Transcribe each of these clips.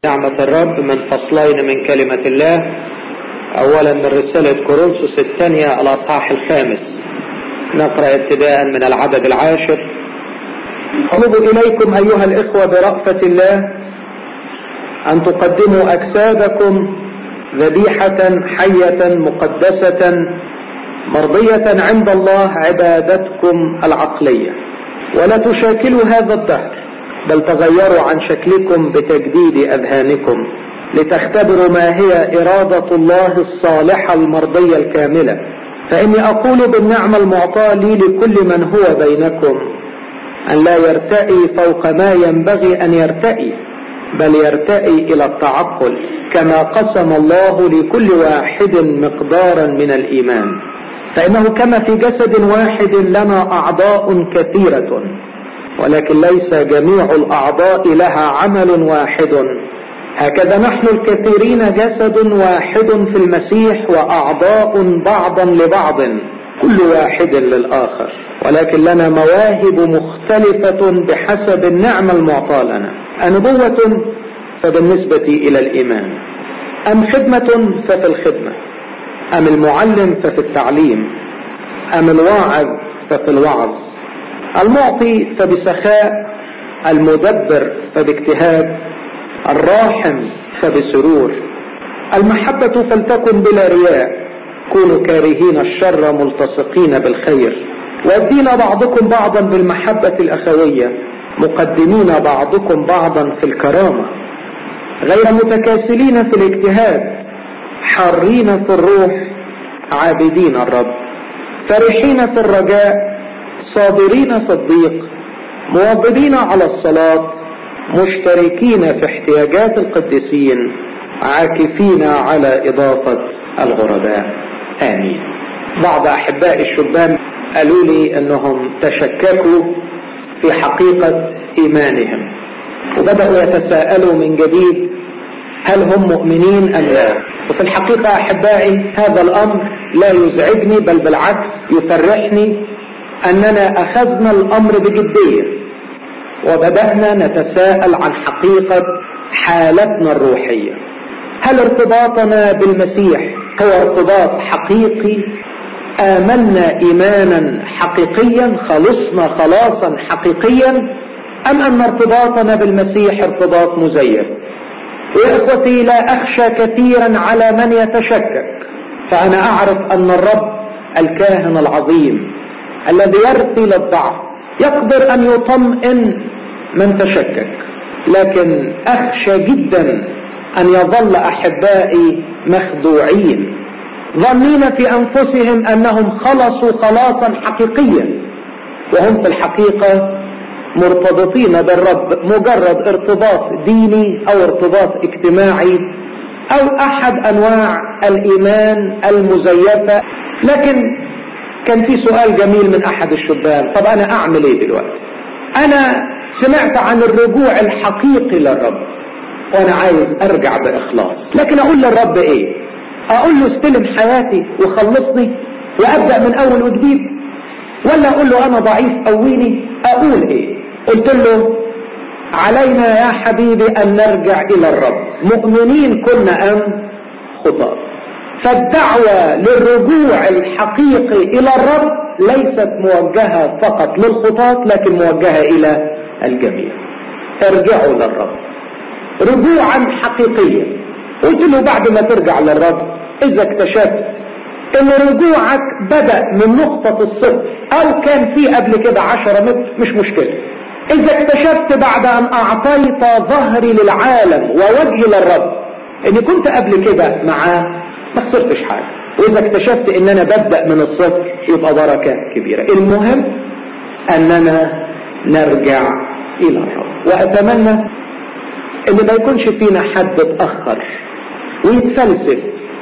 نعمة الرب من فصلين من كلمة الله. أولا من رسالة كورنثوس الثانية الأصحاح 5، نقرأ ابتداء من العدد 10. أطلب إليكم أيها الإخوة برأفة الله أن تقدموا أجسادكم ذبيحة حية مقدسة مرضية عند الله عبادتكم العقلية، ولا تشاكلوا هذا الدهر، بل تغيروا عن شكلكم بتجديد أذهانكم لتختبروا ما هي إرادة الله الصالحة المرضية الكاملة. فإني أقول بالنعمة المعطاة لي لكل من هو بينكم أن لا يرتئي فوق ما ينبغي أن يرتئي، بل يرتئي إلى التعقل، كما قسم الله لكل واحد مقدارا من الإيمان. فإنه كما في جسد واحد لنا أعضاء كثيرة، ولكن ليس جميع الأعضاء لها عمل واحد، هكذا نحن الكثيرين جسد واحد في المسيح، وأعضاء بعضا لبعض، كل واحد للآخر، ولكن لنا مواهب مختلفة بحسب النعمة المعطاة لنا. النبوة فبالنسبة إلى الإيمان، أم خدمة ففي الخدمة، أم المعلم ففي التعليم، أم الواعظ ففي الوعظ، المعطي فبسخاء، المدبر فباجتهاد، الراحم فبسرور. المحبة فلتكن بلا رياء، كونوا كارهين الشر ملتصقين بالخير، وادين بعضكم بعضا بالمحبة الأخوية، مقدمين بعضكم بعضا في الكرامة، غير متكاسلين في الاجتهاد، حارين في الروح، عابدين الرب، فرحين في الرجاء، صابرين في الضيق، مواظبين على الصلاة، مشتركين في احتياجات القديسين، عاكفين على إضافة الغرباء. آمين. بعض أحباء الشبان قالوا لي أنهم تشككوا في حقيقة إيمانهم، وبدأوا يتساءلوا من جديد هل هم مؤمنين أم لا. وفي الحقيقة أحبائي هذا الأمر لا يزعجني، بل بالعكس يفرحني أننا أخذنا الأمر بجدية، وبدأنا نتساءل عن حقيقة حالتنا الروحية. هل ارتباطنا بالمسيح هو ارتباط حقيقي؟ آمنا إيمانا حقيقيا؟ خلصنا خلاصا حقيقيا؟ أم أن ارتباطنا بالمسيح ارتباط مزيف؟ يا إخوتي، لا أخشى كثيرا على من يتشكك، فأنا أعرف أن الرب الكاهن العظيم الذي يرثي للضعف يقدر أن يطمئن من تشكك. لكن أخشى جدا أن يظل أحبائي مخدوعين، ظنين في أنفسهم أنهم خلصوا خلاصا حقيقيا، وهم في الحقيقة مرتبطين بالرب مجرد ارتباط ديني أو ارتباط اجتماعي أو أحد أنواع الإيمان المزيفة. لكن كان في سؤال جميل من أحد الشبان، طب أنا أعمل إيه دلوقتي؟ أنا سمعت عن الرجوع الحقيقي للرب وأنا عايز أرجع بإخلاص، لكن أقول للرب إيه؟ أقول له استلم حياتي وخلصني وأبدأ من أول وجديد، ولا أقول له أنا ضعيف قويني؟ أقول إيه؟ قلت له علينا يا حبيبي أن نرجع إلى الرب، مؤمنين كنا أم خطاة. فالدعوة للرجوع الحقيقي إلى الرب ليست موجهة فقط للخطاة، لكن موجهة إلى الجميع. ارجعوا للرب رجوعا حقيقيا. قلت له بعد ما ترجع للرب، إذا اكتشفت إن رجوعك بدأ من نقطة الصفر أو كان في قبل كده 10 متر، مش مشكلة. إذا اكتشفت بعد أن أعطيت ظهري للعالم ووجهي للرب إني كنت قبل كده معاه ما خسرتش حاجة، وإذا اكتشفت إن أنا ببدأ من الصفر، يبقى بركة كبيرة. المهم أننا نرجع إلى الرب. وأتمنى إن ما يكونش فينا حد اتأخر ويتفلسف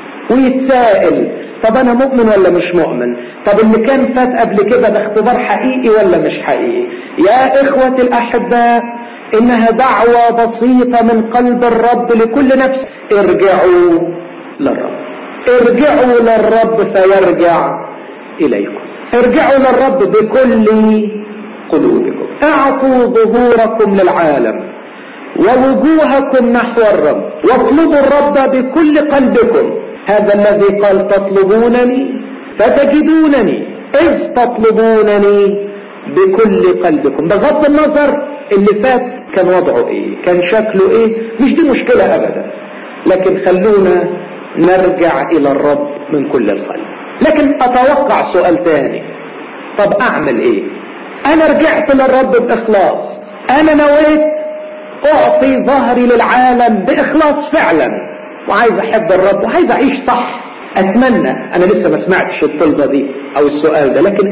ويتسائل، طب أنا مؤمن ولا مش مؤمن؟ طب اللي كان فات قبل كده ده اختبار حقيقي ولا مش حقيقي؟ يا إخوتي الأحباء، إنها دعوة بسيطة من قلب الرب لكل نفس: ارجعوا للرب، ارجعوا للرب فيرجع إليكم، ارجعوا للرب بكل قلوبكم، اعطوا ظهوركم للعالم، ووجوهكم نحو الرب واطلبوا الرب بكل قلبكم. هذا الذي قال تطلبونني فتجدونني إذ تطلبونني بكل قلبكم. بغض النظر اللي فات كان وضعه ايه، كان شكله ايه، مش دي مشكلة ابدا، لكن خلونا نرجع الى الرب من كل القلب. لكن اتوقع سؤال تاني، طب اعمل ايه؟ انا رجعت للرب باخلاص، انا نويت اعطي ظهري للعالم باخلاص فعلا، وعايز احب الرب وعايز اعيش صح. اتمنى، انا لسه ما سمعتش الطلبة دي او السؤال ده، لكن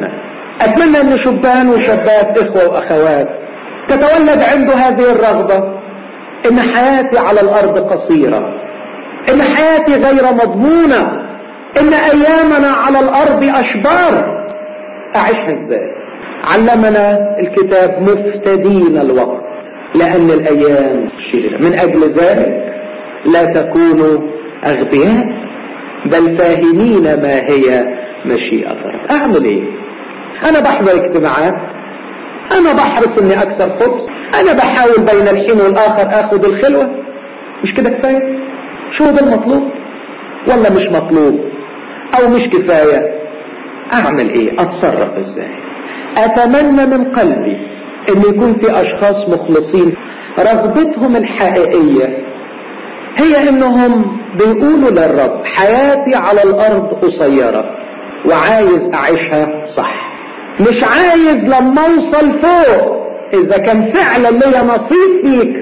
اتمنى ان شبان وشابات اخوة واخوات تتولد عنده هذه الرغبة، ان حياتي على الارض قصيرة، ان حياتي غير مضمونة، ان ايامنا على الارض اشبار. اعيشها ازاي؟ علمنا الكتاب مفتدين الوقت لان الايام شريرة. من اجل ذلك لا تكونوا اغبياء بل فاهمين ما هي مشيئة الرب. اعمل ايه؟ انا بحضر اجتماعات، انا بحرص اني اكسر خبز، انا بحاول بين الحين والاخر اخذ الخلوة. مش كده كفاية؟ شو ده المطلوب ولا مش مطلوب او مش كفاية؟ اعمل ايه؟ اتصرف ازاي؟ اتمنى من قلبي ان يكون في اشخاص مخلصين رغبتهم الحقيقية هي انهم بيقولوا للرب حياتي على الارض قصيرة وعايز اعيشها صح، مش عايز لما اوصل فوق اذا كان فعلا ليا نصيب فيك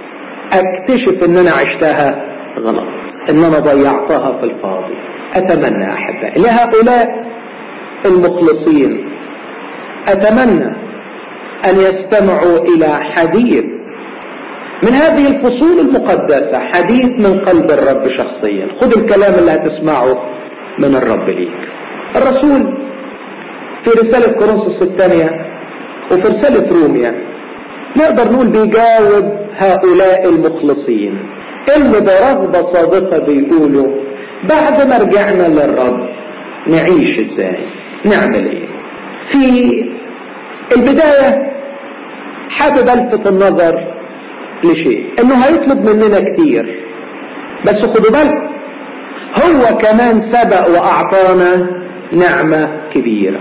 اكتشف ان انا عشتها غلط، ان انا ضيعتها في الفاضي. اتمنى احبائي لهؤلاء المخلصين، اتمنى ان يستمعوا الى حديث من هذه الفصول المقدسة، حديث من قلب الرب شخصيا. خذ الكلام اللي هتسمعه من الرب ليك. الرسول في رسالة كورنثوس الثانية وفي رسالة روميا نقدر نقول بيجاوب هؤلاء المخلصين اللي برغبة صادقة بيقولوا بعد ما رجعنا للرب نعيش ازاي، نعمل ايه. في البداية حابب الفت النظر لشيء، انه هيطلب مننا كتير، بس خدوا بالكم هو كمان سبق واعطانا نعمة كبيرة.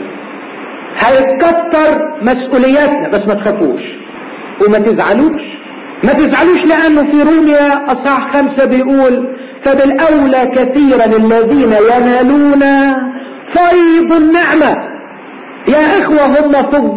هيتكتر مسؤولياتنا، بس ما تخافوش وما تزعلوش، ما تزعلوش، لانه في روميا اصحاح 5 بيقول فبالاولى كثيرا الذين ينالون فيض النعمة. يا اخوة هم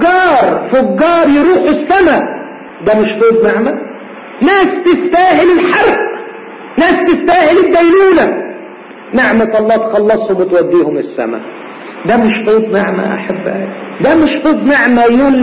فجار يروحوا السماء، ده مش فيض نعمة؟ ناس تستاهل الحرق، ناس تستاهل الدينونة، نعمة الله تخلصهم وتوديهم السماء. ده مش فيض نعمة احبائي، ده مش فيض نعمة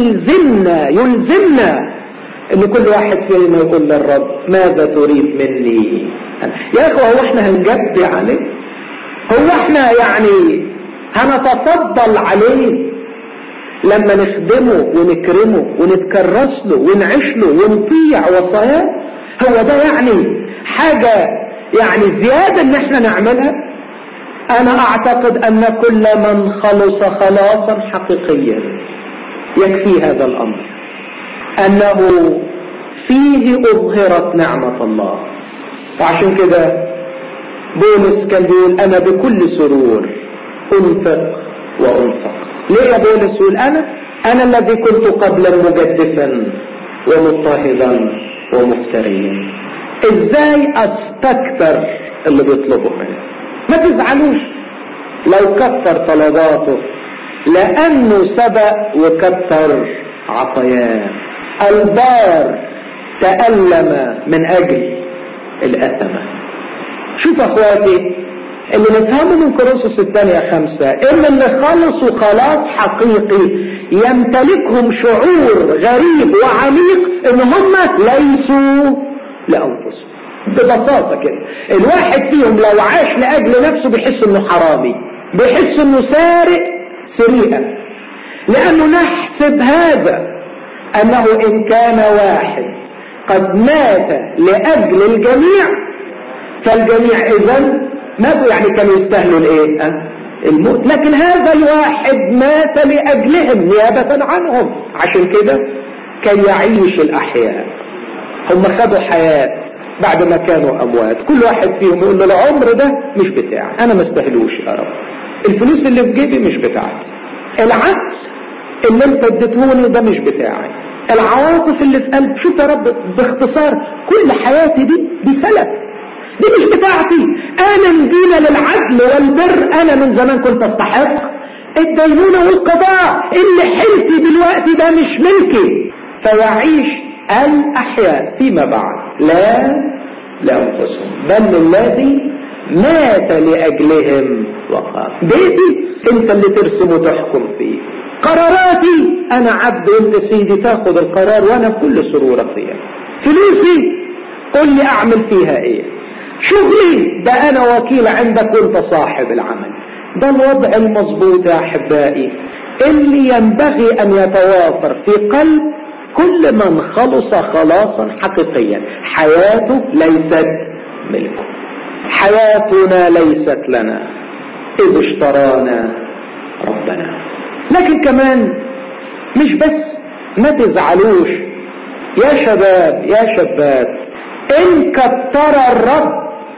يلزمنا ان كل واحد فينا يقول للرب ماذا تريد مني؟ يا اخوة هو احنا هنجبي عليه؟ هو احنا يعني هنتفضل عليه لما نخدمه ونكرمه ونتكرس له ونعيش له ونطيع وصاياه؟ هو ده يعني حاجة يعني زيادة ان احنا نعملها؟ انا اعتقد ان كل من خلص خلاصا حقيقيا يكفي هذا الامر، انه فيه اظهرت نعمة الله. وعشان كده بولس كان بيقول انا بكل سرور انفق وانفق. ليه يا بولس يقول انا الذي كنت قبلا مجدفا ومضطهدا ومفتريا؟ ازاي استكتر اللي بيطلبه منه؟ ما تزعلوش لو كتر طلباته، لانه سبق وكتر عطاياه. البار تألم من اجل الأثمة. شوف اخواتي اللي نفهمه من كورنثوس الثانية 5 ان اللي خلصوا خلاص حقيقي يمتلكهم شعور غريب وعميق ان هم ليسوا لأنفسهم. ببساطة كده الواحد فيهم لو عاش لأجل نفسه بيحس انه حرامي، بيحس انه سارق سريئا، لأنه نحسب هذا أنه إن كان واحد قد مات لأجل الجميع فالجميع إذن ماتوا، يعني كانوا يستاهلوا الايه؟ الموت. لكن هذا الواحد مات لأجلهم نيابة عنهم، عشان كده كي يعيش الأحياء. هم خدوا حياة بعد ما كانوا أموات. كل واحد فيهم يقول له العمر ده مش بتاعي، أنا ما استاهلوش يا رب، الفلوس اللي في جيبي مش بتاعتي، العقل اللي انت اديتهوني ده مش بتاعي، العواطف اللي في قلبي. شوف يا رب باختصار كل حياتي دي سلف، دي مش بتاعتي. انا مدينة للعدل والبر، انا من زمان كنت استحق الدينونة والقضاء، اللي حلتي دلوقتي ده مش ملكي. فيعيش الأحياء فيما بعد لا لأنفسهم بل الذي مات لأجلهم وقام. بيتي انت اللي ترسم وتحكم فيه، قراراتي انا عبد وانت سيدي تاخذ القرار وانا بكل سرور فيها، فلوسي قل لي اعمل فيها ايه، شغلي ده انا وكيل عندك وانت صاحب العمل. ده الوضع المضبوط يا احبائي اللي ينبغي ان يتوافر في قلب كل من خلص خلاصا حقيقيا. حياته ليست ملكه، حياتنا ليست لنا إذ اشترانا ربنا. لكن كمان مش بس، ما تزعلوش يا شباب يا شابات، إن كتر الرب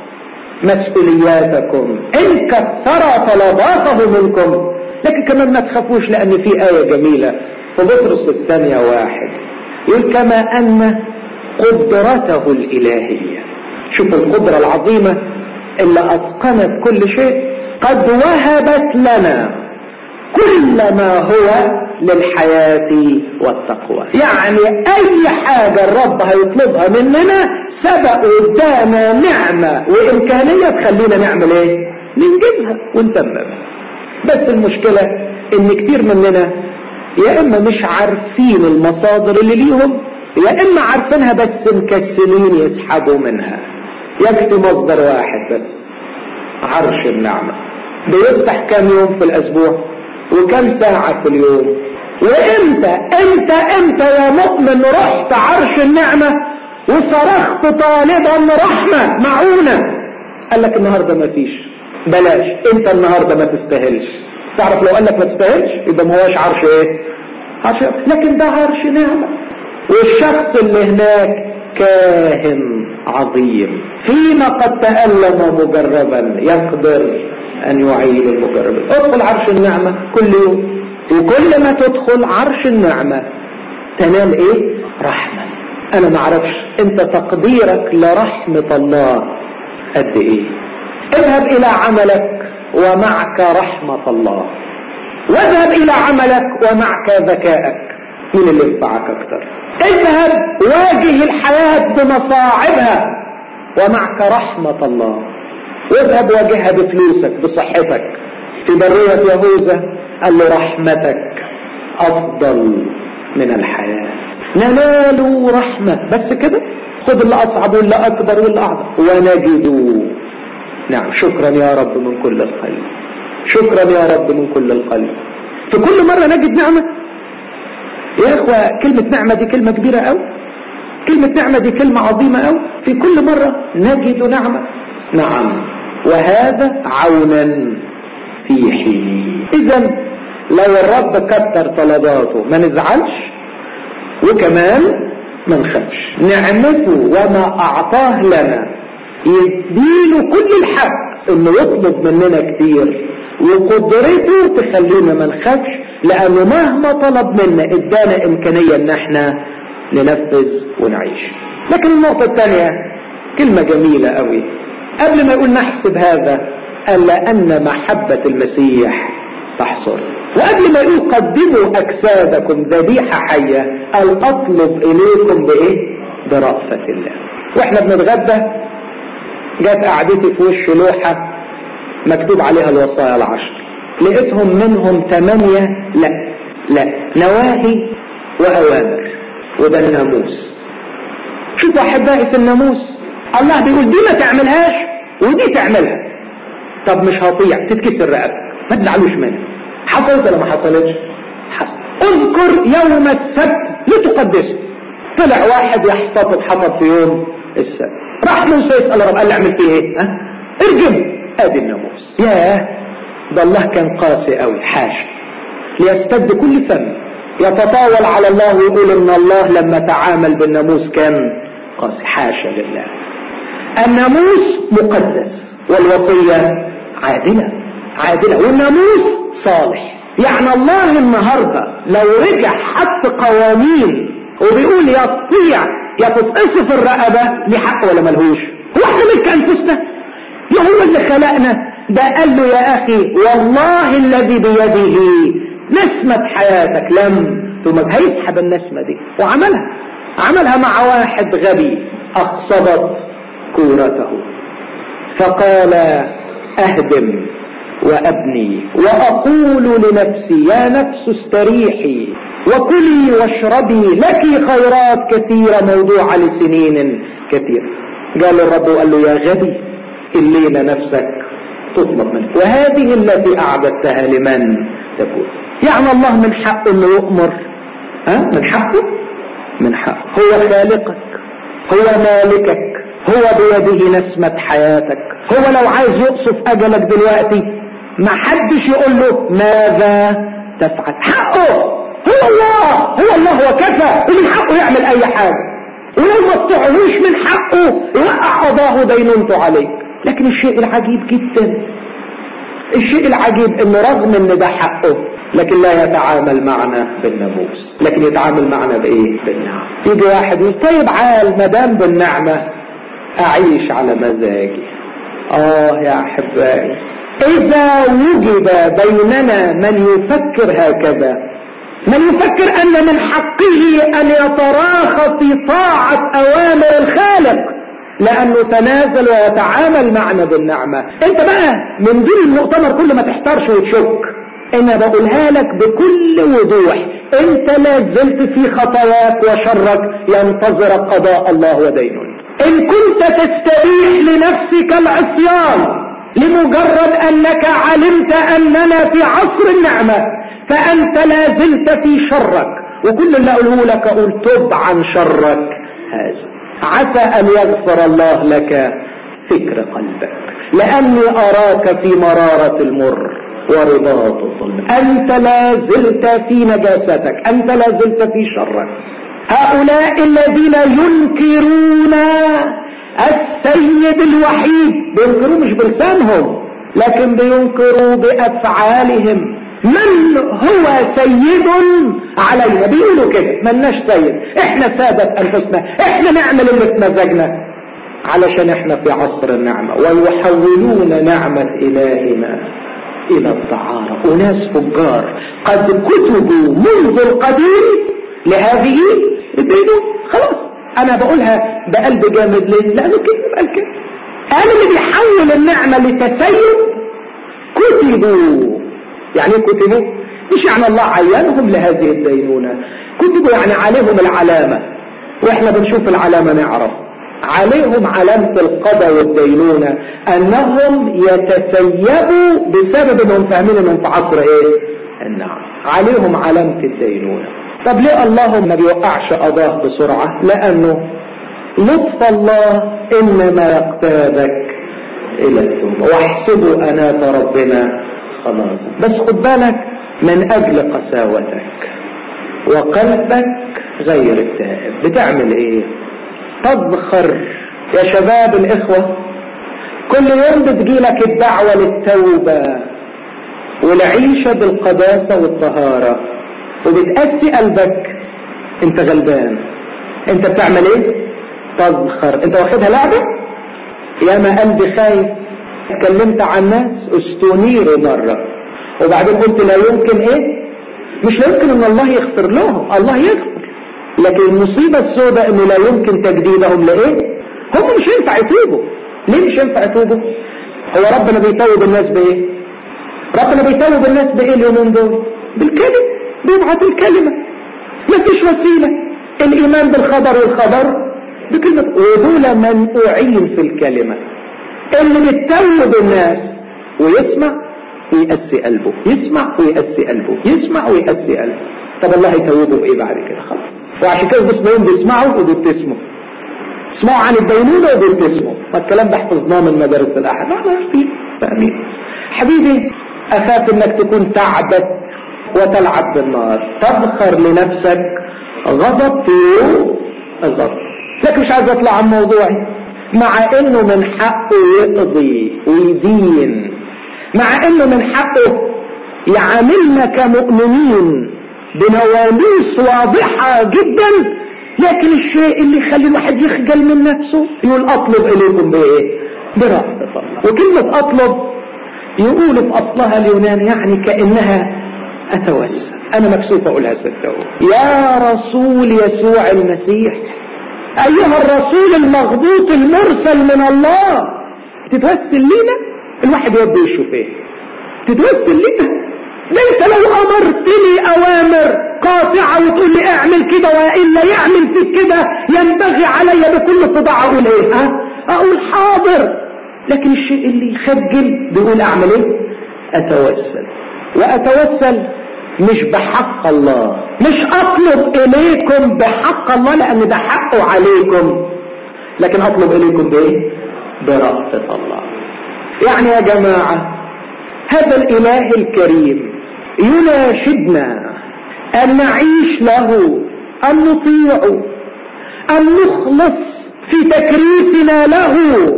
مسؤولياتكم، إن كثر طلباته منكم. لكن كمان ما تخافوش، لأن في آية جميلة في بطرس 2:1 يقول كما أن قدرته الإلهية. شوف القدرة العظيمة اللي أتقنت كل شيء، قد وهبت لنا كل ما هو للحياة والتقوى. يعني أي حاجة الرب هيطلبها مننا سبق قدامنا نعمة وإمكانية تخلينا نعمل إيه؟ ننجزها ونتممها. بس المشكلة إن كتير مننا يا إما مش عارفين المصادر اللي ليهم، يا إما عارفينها بس مكسلين يسحبوا منها. يكفي مصدر واحد بس، عرش النعمة. بيفتح كم يوم في الأسبوع وكم ساعة في اليوم؟ وإمتى يا مؤمن رحت عرش النعمة وصرخت طالبا رحمة معونة؟ قال لك النهاردة ما فيش، بلاش، انت النهاردة ما تستاهلش. تعرف لو قال لك ما تستاهلش يبقى ما هواش عرش ايه؟ عرش. لكن ده عرش نعمة، والشخص اللي هناك كاهن عظيم فيما قد تألم مجربا يقدر أن يعيد المجربين. ادخل عرش النعمة كل يوم، وكل ما تدخل عرش النعمة تنال ايه؟ رحمة. انا ما اعرفش انت تقديرك لرحمة الله قد ايه. اذهب الى عملك ومعك رحمة الله، واذهب الى عملك ومعك ذكائك. مين اللي ينفعك اكتر؟ اذهب واجه الحياة بمصاعبها ومعك رحمة الله، واذهب واجهها بفلوسك بصحتك. في برية يهوذا قال له رحمتك افضل من الحياة. ننالوا رحمة بس كده، خد اللي اصعب واللي اكبر واللي اعظم ونجدوا. نعم، شكرا يا رب من كل القلب، شكرا يا رب من كل القلب. في كل مرة نجد نعمة يا اخوة. كلمة نعمة دي كلمة كبيرة أوي، كلمة نعمة دي كلمة عظيمة أوي. في كل مرة نجد نعمة. نعم، وهذا عونا في حين. إذن لو الرب كتر طلباته ما نزعلش، وكمان ما نخافش. نعمته وما أعطاه لنا يديله كل الحق انه يطلب مننا كتير، وقدرته تخلينا ما نخافش، لانه مهما طلب منا ادانا امكانية ان احنا ننفذ ونعيش. لكن النقطة الثانية كلمة جميلة قوي قبل ما يقول نحسب هذا، الا ان محبة المسيح تحصل. وقبل ما يقول قدموا اجسادكم ذبيحة حية، قال اطلب اليكم بايه؟ برأفة الله. واحنا بنتغدى جات قعدتي في وش لوحة مكتوب عليها الوصايا العشر، لقيتهم منهم 8 لا نواهي وأوامر، وده الناموس. شوفوا أحبائي في الناموس الله بيقول دي ما تعملهاش ودي تعملها. طب مش هطيع، تتكسر رقبتك، ما تزعلوش منها. حصلت ولا ما حصلتش؟ حصل. اذكر يوم السبت لتقدسه. طلع واحد حطب في يوم السبت، راح موسى يسأل رب، قال له اعمل فيه ايه؟ ارجم. ادي الناموس. ياه، ده الله كان قاسي قوي، حاشا ليستد كل فم يتطاول على الله ويقول ان الله لما تعامل بالناموس كان قاسي، حاشا لله. الناموس مقدس والوصية عادلة والناموس صالح. يعني الله النهاردة لو رجع حط قوانين وبيقول يا تطيع يا تتقصف الرقبة، ليه حق ولا ملهوش؟ هو احنا ملك انفسنا؟ يا هو اللي خلقنا. ده قال له يا اخي والله الذي بيده نسمة حياتك ثم هيسحب النسمة دي، وعملها مع واحد غبي اخصبت كورته فقال اهدم وابني واقول لنفسي يا نفس استريحي وكلي واشربي لك خيرات كثيرة موضوعة لسنين كثيرة. قال الرب وقال له يا غبي الليلة نفسك تطلب منك، وهذه التي أعددتها لمن تكون. يعني الله من حقه انه يؤمر، من حقه هو خالقك، هو مالكك، هو بيده نسمة حياتك. هو لو عايز يقصف أجلك دلوقتي ما حدش يقول له ماذا تفعل. حقه هو الله وكفى، ومن حقه يعمل أي حاجة، ولو ما تطيعوش من حقه يوقع قضاه دينونته عليك. لكن الشيء العجيب جدا، الشيء العجيب انه رغم ان ده حقه لكن لا يتعامل معنا بالناموس، لكن يتعامل معنا بايه؟ بالنعمة. يجي واحد يقول طيب عال مدام بالنعمة اعيش على مزاجي. يا احبائي، اذا وجد بيننا من يفكر هكذا، من يفكر ان من حقه ان يتراخى في طاعة اوامر الخالق لانه تنازل ويتعامل معنا بالنعمة، انت بقى من دون المؤتمر كل ما تحترش وتشك، انا بقولها لك بكل وضوح، انت لازلت في خطاياك وشرك ينتظرك قضاء الله ودينه. ان كنت تستريح لنفسك العصيان لمجرد انك علمت اننا في عصر النعمة فانت لازلت في شرك، وكل اللي اقوله لك اقول تب عن شرك هذا، عسى ان يغفر الله لك فكر قلبك، لاني اراك في مرارة المر ورباط الظلم. انت لازلت في نجاستك، انت لازلت في شرك. هؤلاء الذين ينكرون السيد الوحيد بينكروا مش بلسانهم لكن بينكروا بافعالهم. من هو سيد علينا؟ بيقولوا كده ملناش سيد، احنا سادة انفسنا، احنا نعمل اللي في مزاجنا علشان احنا في عصر النعمة. ويحولون نعمة الهنا الى الدعارة. وناس فجار قد كتبوا منذ القديم لهذه الدينونة. خلاص انا بقولها بقلب جامد ليه؟ لانه كذب قال كده، قال اللي بيحول النعمة لتسيد كتبوا. يعني كتبوا مش يعني الله عينهم لهذه الدينونة، كتبوا يعني عليهم العلامة، واحنا بنشوف العلامة نعرف عليهم علامة القضاء والدينونة، انهم يتسيبوا بسبب انهم فاهمين انهم في عصر ايه؟ النعم. عليهم علامة الدينونة. طب ليه الله ما بيوقعش قضاه بسرعة؟ لانه لطف الله انما يقتادك الى التوبة، واحسبوا انات ربنا خلاص. بس خد بالك من اجل قساوتك وقلبك غير التائب بتعمل ايه؟ تذخر. يا شباب الاخوة، كل يوم بتجيلك الدعوة للتوبة والعيشة بالقداسة والطهارة وبتقسي قلبك، انت غلبان. انت بتعمل ايه؟ تذخر. انت واخدها لعبة؟ يا ما قلبي خايف. اتكلمت عن ناس استنيروا مرة وبعدين قلت لا يمكن ايه؟ مش لا يمكن ان الله يغفر لهم، الله يغفر، لكن المصيبة السوداء انه لا يمكن تجديدهم لايه؟ هم مش هينفع يتوبوا. ليه مش هينفع يتوبوا؟ هو ربنا بيتوب الناس بايه؟ ربنا بيتوب الناس بايه اليومين دول؟ بالكلمة، بيبعت الكلمة، مفيش وسيلة. الايمان بالخبر والخبر بكلمة، ودول منقوعين في الكلمة. اللي بتتوب الناس ويسمع ويقسي قلبه، يسمع ويقسي قلبه، يسمع ويقسي قلبه. طب الله يتوبوا ايه بعد كده؟ خلاص. وعشان كده بسمعهم بيسمعوا وبيبتسموا، اسمعوا عن الدينونة وبيبتسموا. ما الكلام ده حفظناه من مدارس الاحد. ما عارفين فاهمين. حبيبي اخاف انك تكون تعبت وتلعب بالنار، تبخر لنفسك غضب في يوم الغضب. لكن مش عايز اطلع عن موضوعي. مع انه من حقه يقضي ويدين، مع انه من حقه يعاملنا كمؤمنين بنواميس واضحة جدا، لكن الشيء اللي يخلي الواحد يخجل من نفسه يقول اطلب اليكم بايه؟ برأفة الله. وكلمة اطلب يقول في اصلها اليوناني يعني كأنها اتوسل. انا مكسوف اقولها صدقوا. يا رسول يسوع المسيح، ايها الرسول المغبوط المرسل من الله، تتوسل لينا؟ الواحد يبدو يشوف ايه؟ تتوسل لينا؟ ده انت لو امرتني اوامر قاطعة وتقول لي اعمل كده والا يعمل فيك كده، ينبغي علي بكل اتضاع اقول ايه؟ اقول حاضر. لكن الشيء اللي يخجل بيقول اعمل ايه؟ اتوسل. واتوسل مش بحق الله، مش اطلب اليكم بحق الله لان ده حقه عليكم، لكن اطلب اليكم بايه؟ برأفة الله. يعني يا جماعة هذا الاله الكريم يناشدنا ان نعيش له، ان نطيعه، ان نخلص في تكريسنا له.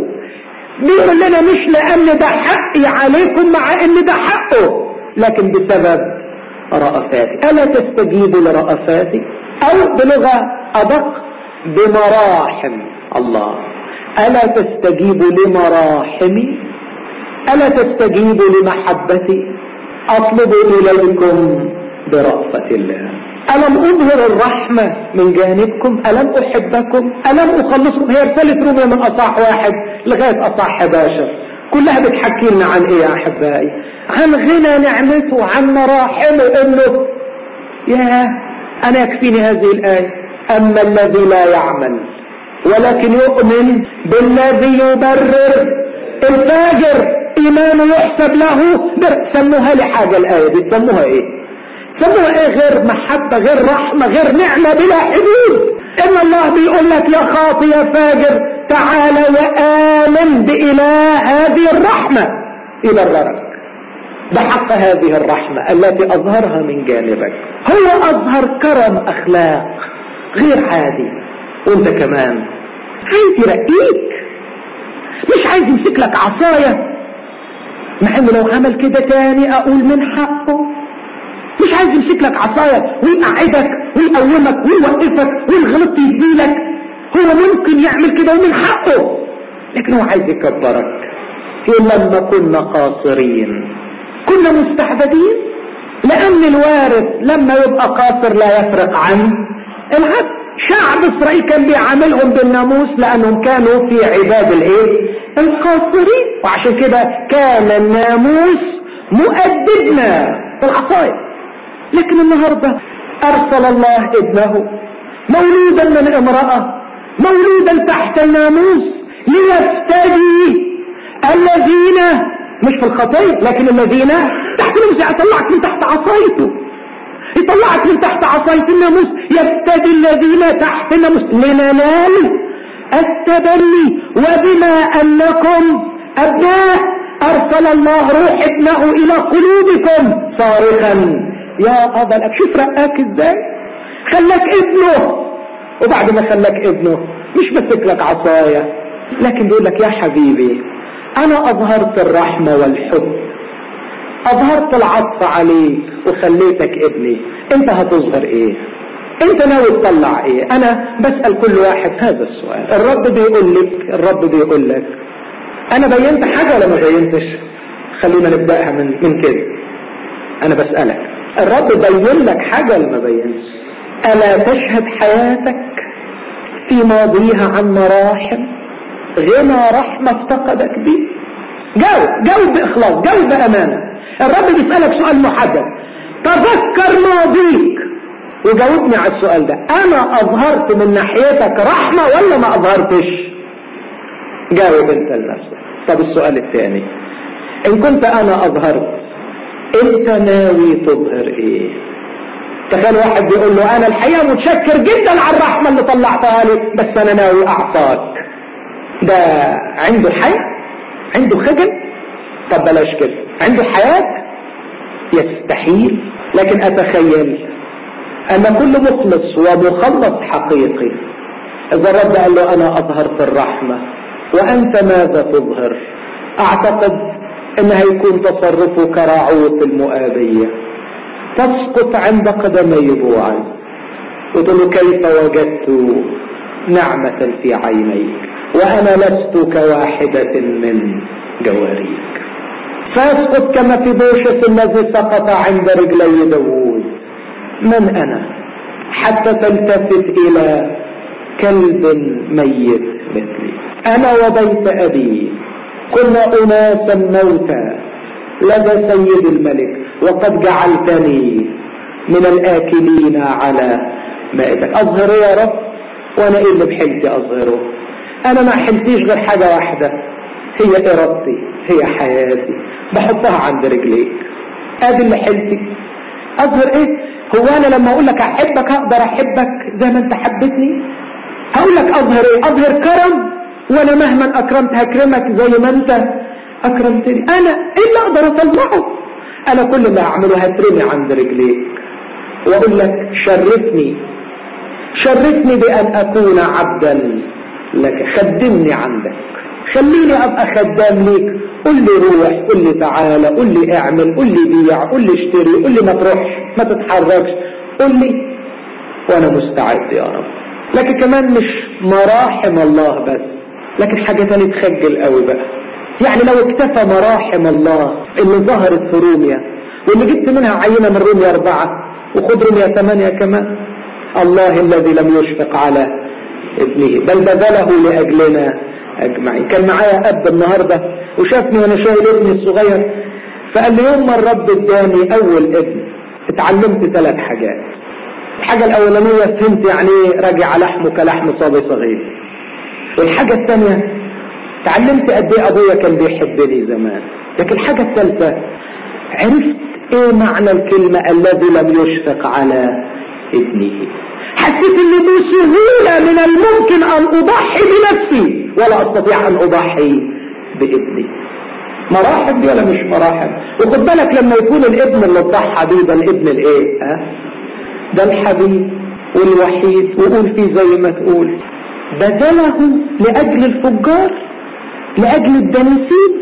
بيقول لنا مش لان ده حقي عليكم مع ان ده حقه، لكن بسبب رأفاتي. ألا تستجيبوا لرأفاتي؟ أو بلغة أدق بمراحم الله. ألا تستجيبوا لمراحمي؟ ألا تستجيبوا لمحبتي؟ أطلب إليكم برأفة الله. ألم أظهر الرحمة من جانبكم؟ ألم أحبكم؟ ألم أخلصكم؟ هي رسالة روميا من أصحاح 1 لغاية أصحاح 11 كلها بتحكي لنا عن ايه يا احبائي؟ عن غنى نعمته، عن مراحمه. انه يا انا يكفيني هذه الايه: اما الذي لا يعمل ولكن يؤمن بالذي يبرر الفاجر ايمانه يحسب له سموها لي حاجه الايه دي، تسموها ايه؟ سموها ايه غير محبه، غير رحمه، غير نعمه بلا حدود؟ ان الله بيقول لك يا خاطي يا فاجر تعال وآمن بإله هذه الرحمة يبررك بحق هذه الرحمة التي أظهرها من جانبك. هو أظهر كرم أخلاق غير عادي، وانت كمان عايز يرقيك، مش عايز يمسك لك عصاية، مع انه لو عمل كده تاني اقول من حقه. مش عايز يمسك لك عصاية ويقعدك ويقومك ويوقفك وإن غلطت يديلك. هو ممكن يعمل كده ومن حقه، لكن هو عايز يكبرك. يقول لما كنا قاصرين كنا مستعبدين، لأن الوارث لما يبقى قاصر لا يفرق عن العبد. شعب إسرائيل كان بيعاملهم بالناموس لأنهم كانوا في عباد القاصرين، وعشان كده كان الناموس مؤدبنا بالعصاية. لكن النهاردة أرسل الله ابنه مولودا من امرأة، مولودا تحت الناموس، ليفتدي الذين مش في الخطية لكن الذين تحت الناموس. يطلعك من تحت عصايته، يطلعك من تحت عصاية الناموس. يفتدي الذين تحت الناموس لننال التبني، وبما أنكم أبناء أرسل الله روح ابنه إلى قلوبكم صارخا يا أبا الأب. شوف رقاك إزاي، خلاك ابنه، وبعد ما خلاك ابنه مش مسك لك عصاية، لكن بيقول لك يا حبيبي أنا أظهرت الرحمة والحب، أظهرت العطف عليك وخليتك ابني. أنت هتظهر إيه؟ أنت ناوي تطلع إيه؟ أنا بسأل كل واحد هذا السؤال. الرب بيقول لك أنا بينت حاجة ولا ما بينتش؟ خلينا نبدأها من كده. أنا بسألك الرب بين لك حاجة ولا ما بينش؟ ألا تشهد حياتك في ماضيها عن مراحم غنى رحمة افتقدك بيه؟ جاوب بإخلاص، جاوب بأمانة. الرب بيسألك سؤال محدد، تذكر ماضيك وجاوبني على السؤال ده. أنا أظهرت من ناحيتك رحمة ولا ما أظهرتش؟ جاوب أنت لنفسك. طب السؤال الثاني، إن كنت أنا أظهرت، أنت ناوي تظهر إيه؟ تخيل واحد بيقول له أنا الحقيقة متشكر جدا على الرحمة اللي طلعتها لي، بس أنا ناوي أعصاك. ده عنده حياة؟ عنده خجل؟ طب بلاش كده، عنده حياة؟ يستحيل. لكن أتخيل أن كل مخلص ومخلص حقيقي إذا الرب قال له أنا أظهرت الرحمة وأنت ماذا تظهر؟ أعتقد إن هيكون تصرفه كراعوث المؤابية، تسقط عند قدمي بوعز وتقول له كيف وجدت نعمة في عينيك وأنا لست كواحدة من جواريك. سأسقط كما في بوشس الذي سقط عند رجلي داوود. من أنا حتى تلتفت إلى كلب ميت مثلي؟ أنا وبيت أبي كنا أناسا موتى لدى سيد الملك، وقد جعلتني من الآكلين على مائدك. أظهره يا رب، وأنا إيه اللي بحلتي أظهره؟ أنا ما حلتيش غير حاجة واحدة، هي إرادتي، هي حياتي، بحطها عند رجليك. ادي اللي حلتي. اظهر ايه؟ هو انا لما اقول لك احبك هقدر احبك زي ما انت حبتني؟ هقول لك اظهر ايه؟ اظهر كرم، وانا مهما اكرمت هكرمك زي ما انت اكرمتني. انا ايه اللي اقدر اطلعه؟ انا كل ما اعمله هترمي عند رجليك واقول لك شرفني، شرفني بان اكون عبدا لك، خدمني عندك، خليني ابقى خدام ليك. قل لي روح، قل لي تعالى، قل لي اعمل، قل لي بيع، قل لي اشتري، قل لي ما تروحش، ما تتحركش، قل لي وانا مستعد يا رب. لكن كمان مش مراحم الله بس، لكن حاجة تانية تخجل قوي بقى. يعني لو اكتفى مراحم الله اللي ظهرت في روميا واللي جبت منها عينة من روميا 4 وخد روميا 8 كمان، الله الذي لم يشفق على ابنه بل بذله لأجلنا أجمعين. كان معايا أب النهاردة وشافني وانا شايل ابني الصغير، فقال لي يوم ما الرب اداني اول ابن اتعلمت 3 حاجات. الحاجة الاولانية فهمت يعني ايه راجع لحمه كلحم صبي صغير، والحاجة الثانية اتعلمت قد ايه ابويا كان بيحبني زمان، لكن الحاجة الثالثة عرفت ايه معنى الكلمة الذي لم يشفق على ابنه. حسيت ان بسهولة من الممكن ان اضحي بنفسي ولا استطيع ان اضحي بابني. مراحم دي ولا مش مراحم؟ وخد بالك لما يكون الابن اللي ضحى بيه ده الابن الايه؟ ده الحبيب والوحيد، وقول فيه زي ما تقول بذله لاجل الفجار، لاجل الدنيسين،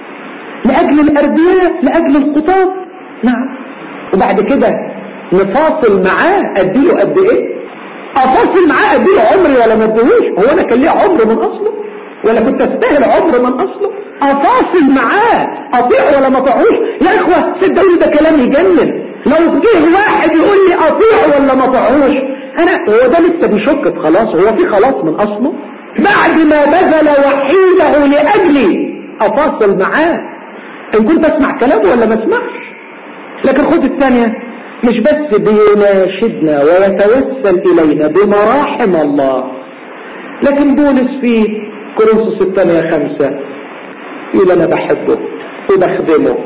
لاجل الاربياء، لاجل الخطاة. نعم. وبعد كده نفاصل معاه اديله قد ايه؟ افاصل معاه اديله عمري ولا ما اديهوش؟ هو انا كان ليه عمر من اصله ولا كنت استاهل عمر من اصله؟ افاصل معاه، اطيع ولا ما اطيعوش؟ يا اخوه صدقوني ده كلام يجنن. لو جه واحد يقول لي اطيع ولا ما اطيعوش، انا هو ده لسه بيشك بخلاص؟ هو في خلاص من اصله؟ بعد ما بذل وحيده لاجلي افاصل معاه ان كنت اسمع كلامه ولا ما اسمعش. لكن خد الثانيه، مش بس بيناشدنا ويتوسل الينا بمراحم الله، لكن بولس في كورنثوس 8:5 يقول انا بحبه وبخدمه،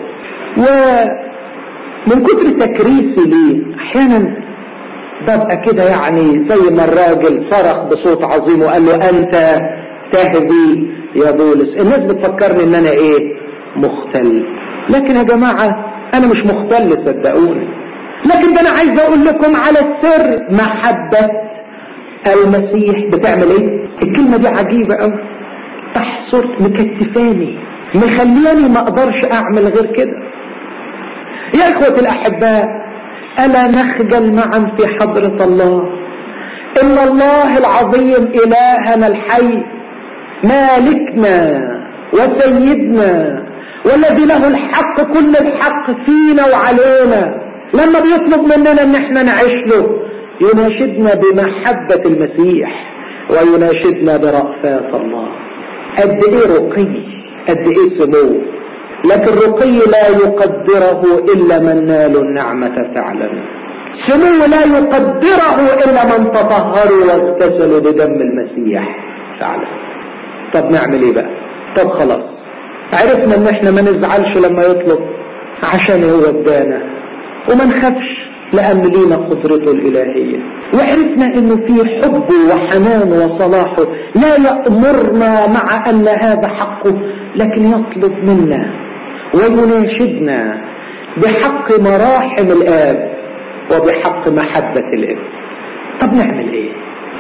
ومن كتر تكريسي ليه احيانا ببقى كده يعني زي ما الراجل صرخ بصوت عظيم وقال له انت تهدي يا بولس. الناس بتفكرني ان انا ايه؟ مختل. لكن يا جماعة انا مش مختل صدقوني، لكن ده انا عايز اقول لكم على السر. محبة المسيح بتعمل ايه؟ الكلمة دي عجيبة قوي، تحصر مكتفاني، مخلياني ما اقدرش اعمل غير كده. يا اخوة الاحباء، الا نخجل معا في حضرة الله ان الله العظيم الهنا الحي مالكنا وسيدنا والذي له الحق كل الحق فينا وعلينا، لما بيطلب مننا ان احنا نعيش له يناشدنا بمحبة المسيح ويناشدنا برأفات الله. قد ايه رقي، قد ايه سمو. لكن رقي لا يقدره الا من نال النعمة فعلا، سمو لا يقدره الا من تطهروا واغتسلوا بدم المسيح فعلا. طب نعمل ايه بقى؟ طب خلاص عرفنا ان احنا ما نزعلش لما يطلب عشان هو ادانا، وما نخافش لأن لينا قدرته الإلهية، وعرفنا انه في حبه وحنانه وصلاحه لا يأمرنا مع ان هذا حقه، لكن يطلب منا ويناشدنا بحق مراحم الآب وبحق محبة الابن. طب نعمل ايه؟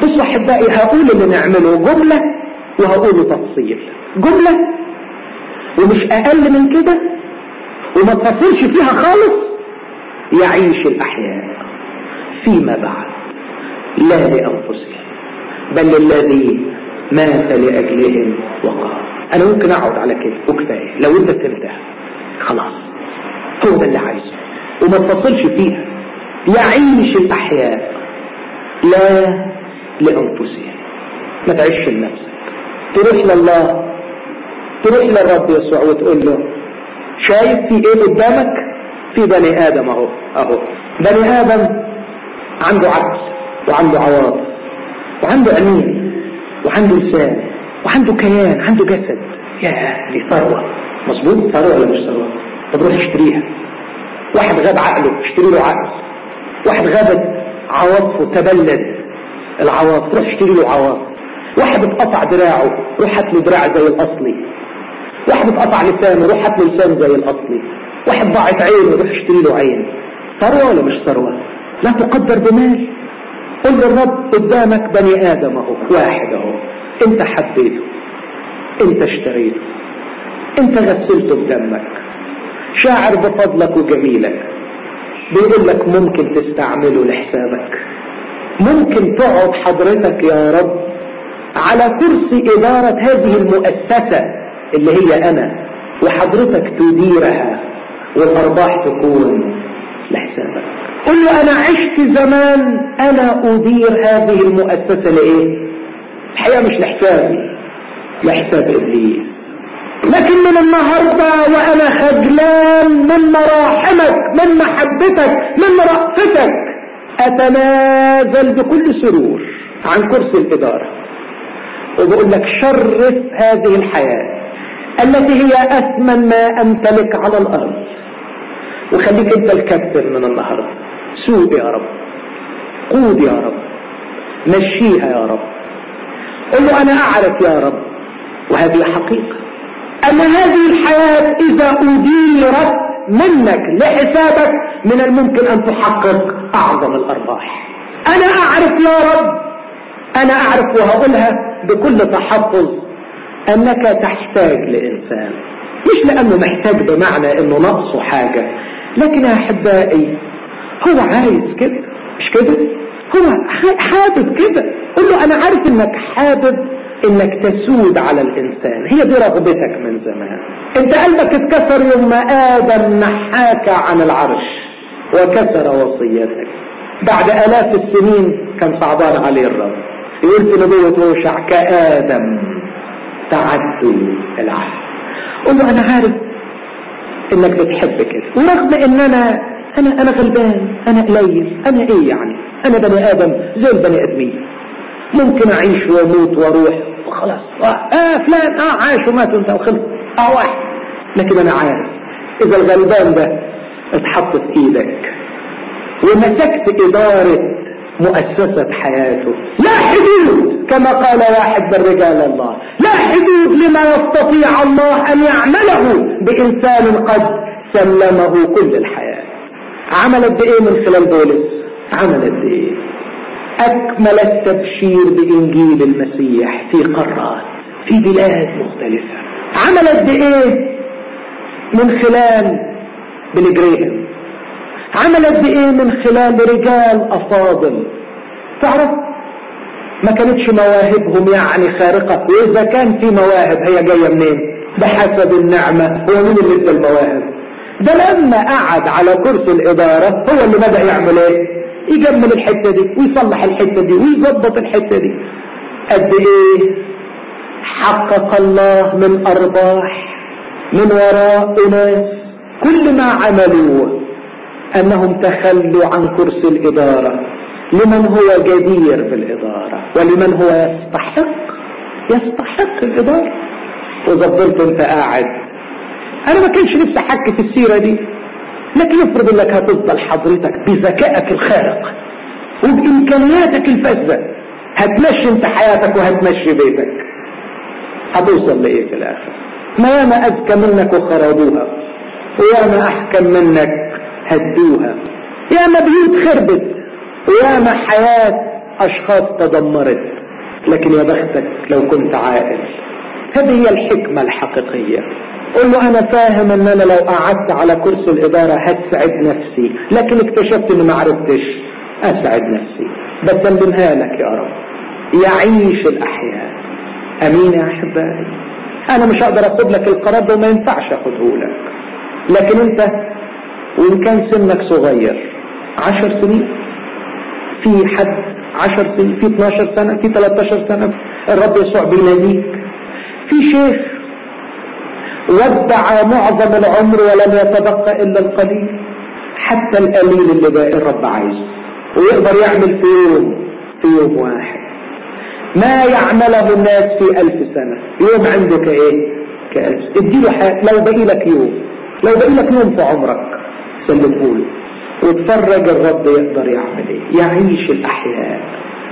بصوا أحبائي، هقول اللي نعمله جملة وهقوله تفصيل. جملة ومش أقل من كده، وما تفصلش فيها خالص. يعيش الأحياء فيما بعد لا لأنفسهم بل للذي مات لأجلهم وقام. أنا ممكن أقعد على كده وكفاية لو أنت فهمتها خلاص، هو ده اللي عايزه، وما تفصلش فيها. يعيش الأحياء لا لأنفسهم. ما تعيش لنفسك، تروح لله، تروح للرب يسوع وتقول له شايف في ايه قدامك؟ في بني آدم اهو بني آدم عنده عقل وعنده عواطف وعنده عينين وعنده لسان وعنده كيان، عنده جسد. يا دي ثروة. مظبوط؟ ثروة ولا مش ثروة؟ طب روح اشتريها. واحد غاب عقله، اشتري له عقل. واحد غابت عواطفه، تبلد العواطف، روح اشتري له عواطف. واحد اتقطع دراعه، روح هات له دراع زي الاصلي. واحد اتقطع لسانه، روح هات له لسان زي الاصلي. واحد ضاعت عينه، روح اشتري له عين. ثروة ولا مش ثروة؟ لا تقدر بمال. قل للرب قدامك بني آدم اهو، واحد اهو، انت حبيته، انت اشتريته، انت غسلته بدمك، شاعر بفضلك وجميلك. بيقول لك ممكن تستعمله لحسابك. ممكن تقعد حضرتك يا رب على كرسي إدارة هذه المؤسسة اللي هي أنا، وحضرتك تديرها والأرباح تكون لحسابك. قل له أنا عشت زمان أنا أدير هذه المؤسسة لإيه؟ الحقيقة مش لحسابي، لحساب إبليس. لكن من النهاردة وأنا خجلان من مراحمك، من محبتك، من رأفتك، أتنازل بكل سرور عن كرسي الإدارة، وبقول لك شرف هذه الحياة التي هي أثمن ما أمتلك على الأرض، وخليك أنت الكابتن من النهاردة. سوق يا رب، قود يا رب، مشيها يا رب. قل له أنا أعرف يا رب، وهذه حقيقة، أن هذه الحياة إذا أديرت منك لحسابك من الممكن أن تحقق أعظم الأرباح. أنا أعرف يا رب، أنا أعرف وهقولها بكل تحفظ، أنك تحتاج لإنسان، مش لأنه محتاج بمعنى أنه نقصه حاجة، لكن يا أحبائي هو عايز كده، مش كده؟ هو حابب كده. قل له أنا عارف أنك حابب انك تسود على الانسان، هي دي رغبتك من زمان. انت قلبك اتكسر يوم ما آدم نحاك عن العرش وكسر وصيتك. بعد آلاف السنين كان صعبان عليه الرب، يقول في نبوة هوشع كآدم تعدوا العهد. قل له انا عارف انك بتحب كده، ورغم ان انا غلبان، انا قليل، انا ايه يعني، انا بني ادم زي البني ادمين، ممكن اعيش واموت واروح وخلاص. فلان عاش ومات وانت وخلص واحد. لكن انا عارف اذا الغلبان ده اتحط في ايدك ومسكت ادارة مؤسسة حياته، لا حدود كما قال واحد من رجال الله، لا حدود لما يستطيع الله ان يعمله بانسان قد سلمه كل الحياة. عمل قد ايه من خلال بولس؟ عمل قد ايه؟ أكمل التبشير بإنجيل المسيح في قارات، في بلاد مختلفة. عمل قد إيه من خلال بيلي جراهام؟ عمل قد إيه من خلال رجال أفاضل؟ تعرف ما كانتش مواهبهم يعني خارقة، وإذا كان في مواهب هي جاية منين؟ بحسب النعمة. هو مين اللي ادى المواهب؟ ده لما قعد على كرسي الإدارة هو اللي بدأ يعمل إيه؟ يجمل الحتة دي ويصلح الحتة دي ويظبط الحتة دي. قد ايه حقق الله من ارباح من وراء ناس كل ما عملوه انهم تخلوا عن كرسي الادارة لمن هو جدير بالادارة ولمن هو يستحق الادارة. وظبطت انت قاعد. انا ما كانش نفسي احكي في السيرة دي، لكن يفرض انك هتفضل حضرتك بذكائك الخارق وبامكانياتك الفذة هتمشي انت حياتك وهتمشي بيتك، هتوصل لايه في الاخر؟ ما ياما اذكى منك وخربوها، وياما احكم منك هدوها، ياما بيوت خربت، وياما حياة اشخاص تدمرت، لكن يا بختك لو كنت عاقل. هذه هي الحكمة الحقيقية. قل له انا فاهم ان انا لو قعدت على كرسي الادارة هسعد نفسي، لكن اكتشفت اني ما عرفتش اسعد نفسي، بسلمها لك يا رب. يعيش الاحياء. امين يا احبائي. انا مش هقدر اخد لك القرار ده وما ينفعش اخده لك، لكن انت وان كان سنك صغير 10 سنين، في حد 10 سنين، في 12 سنة، في 13 سنة الرب يسوع بيناديك. في شيخ ودع معظم العمر ولم يتبقى الا القليل، حتى القليل اللي باقي الرب عايزه، ويقدر يعمل في يوم واحد ما يعمله الناس في 1000 سنة. يوم عنده كألف. اديله حاجة. لو بقي لك يوم في عمرك سلمه له وتفرج الرب يقدر يعمل ايه. يعيش الاحياء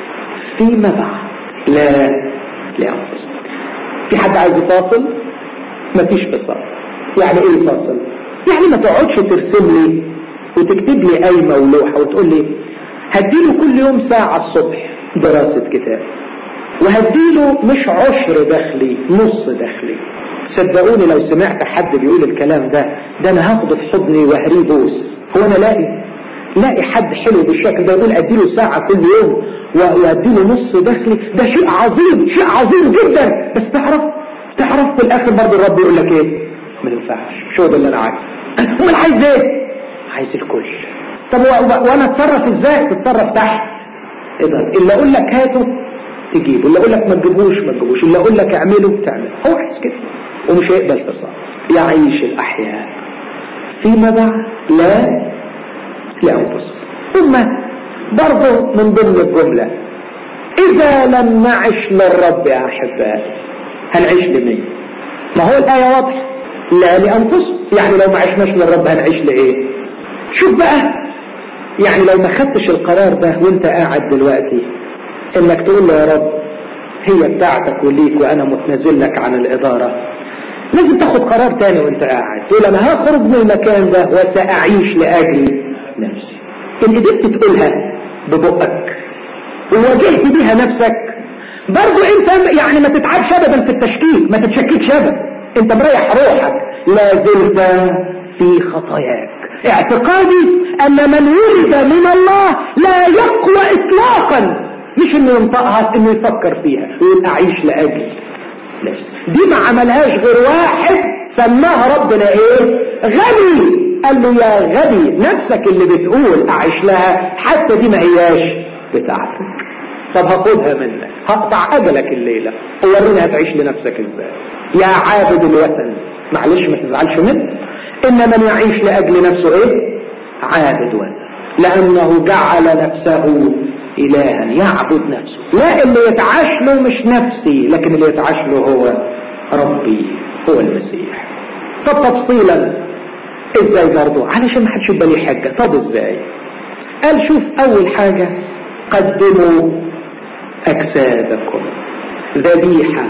فيما بعد لا لأنفسهم. في حد عايز يفاصل؟ مفيش فصل. يعني ايه فاصل؟ يعني ما تقعدش ترسم لي وتكتب لي قايمة ولوحة وتقول لي هديله كل يوم ساعة الصبح دراسة كتاب، وهديله مش عشر دخلي، نص دخلي. صدقوني لو سمعت حد بيقول الكلام ده انا هاخده في حضني وهريه بوس. هو انا لاقي حد حلو بالشكل ده يقول اديله ساعة كل يوم واديله نص دخلي؟ ده شيء عظيم جدا. بس تعرف في الاخر برضه الرب يقول لك ايه؟ ما ينفعش، شو ده اللي انا عايزه. امال عايز ايه؟ عايز الكل. طب وانا اتصرف ازاي؟ تتصرف تحت اقدر. اللي اقول لك هاته تجيبه، اللي اقول لك ما تجيبوش، اللي اقول لك اعمله تعمله. هو عايز كده ومش هيقبل فصال. يعيش الاحياء فيما بعد لا لأنفسهم. ثم برضه من ضمن الجملة إذا لم نعش للرب يا أحبائي هنعيش لمين؟ ما هو الآية واضحة، لا لأنفسهم. يعني لو ما عشناش للرب هنعيش لإيه؟ شوف بقى، يعني لو ما خدتش القرار ده وانت قاعد دلوقتي انك تقول له يا رب هي بتاعتك وليك وانا متنازل لك عن الإدارة، لازم تاخد قرار تاني وانت قاعد تقول انا هخرج من المكان ده وسأعيش لأجل نفسي. اللي قدرت تقولها ببقك وواجهت بيها نفسك، برضو انت يعني ما تتعبش ابدا في التشكيك، ما تتشككش ابدا، انت مريح روحك. لا زلت في خطاياك. اعتقادي ان من ولد من الله لا يقوى اطلاقا، مش انه ينطقها، انه يفكر فيها ويقول اعيش لاجل نفسي. دي ما عملهاش غير واحد سماها ربنا ايه؟ غبي. قال له يا غبي، نفسك اللي بتقول اعيش لها حتى دي ما هياش بتاعتك. طب هاخدها منك، هقطع اجلك الليلة ووريني هتعيش لنفسك ازاي. يا عابد الوثن، معلش ما تزعلش منه، ان من يعيش لاجل نفسه ايه؟ عابد وثن، لانه جعل نفسه إلها يعبد نفسه. لا، اللي يتعاش له مش نفسي، لكن اللي يتعاش له هو ربي، هو المسيح. طب تفصيلا ازاي برضو علشان ما حدش يبقى ليه حاجة؟ طب ازاي؟ قال شوف، اول حاجة قدموا اجسادكم ذبيحة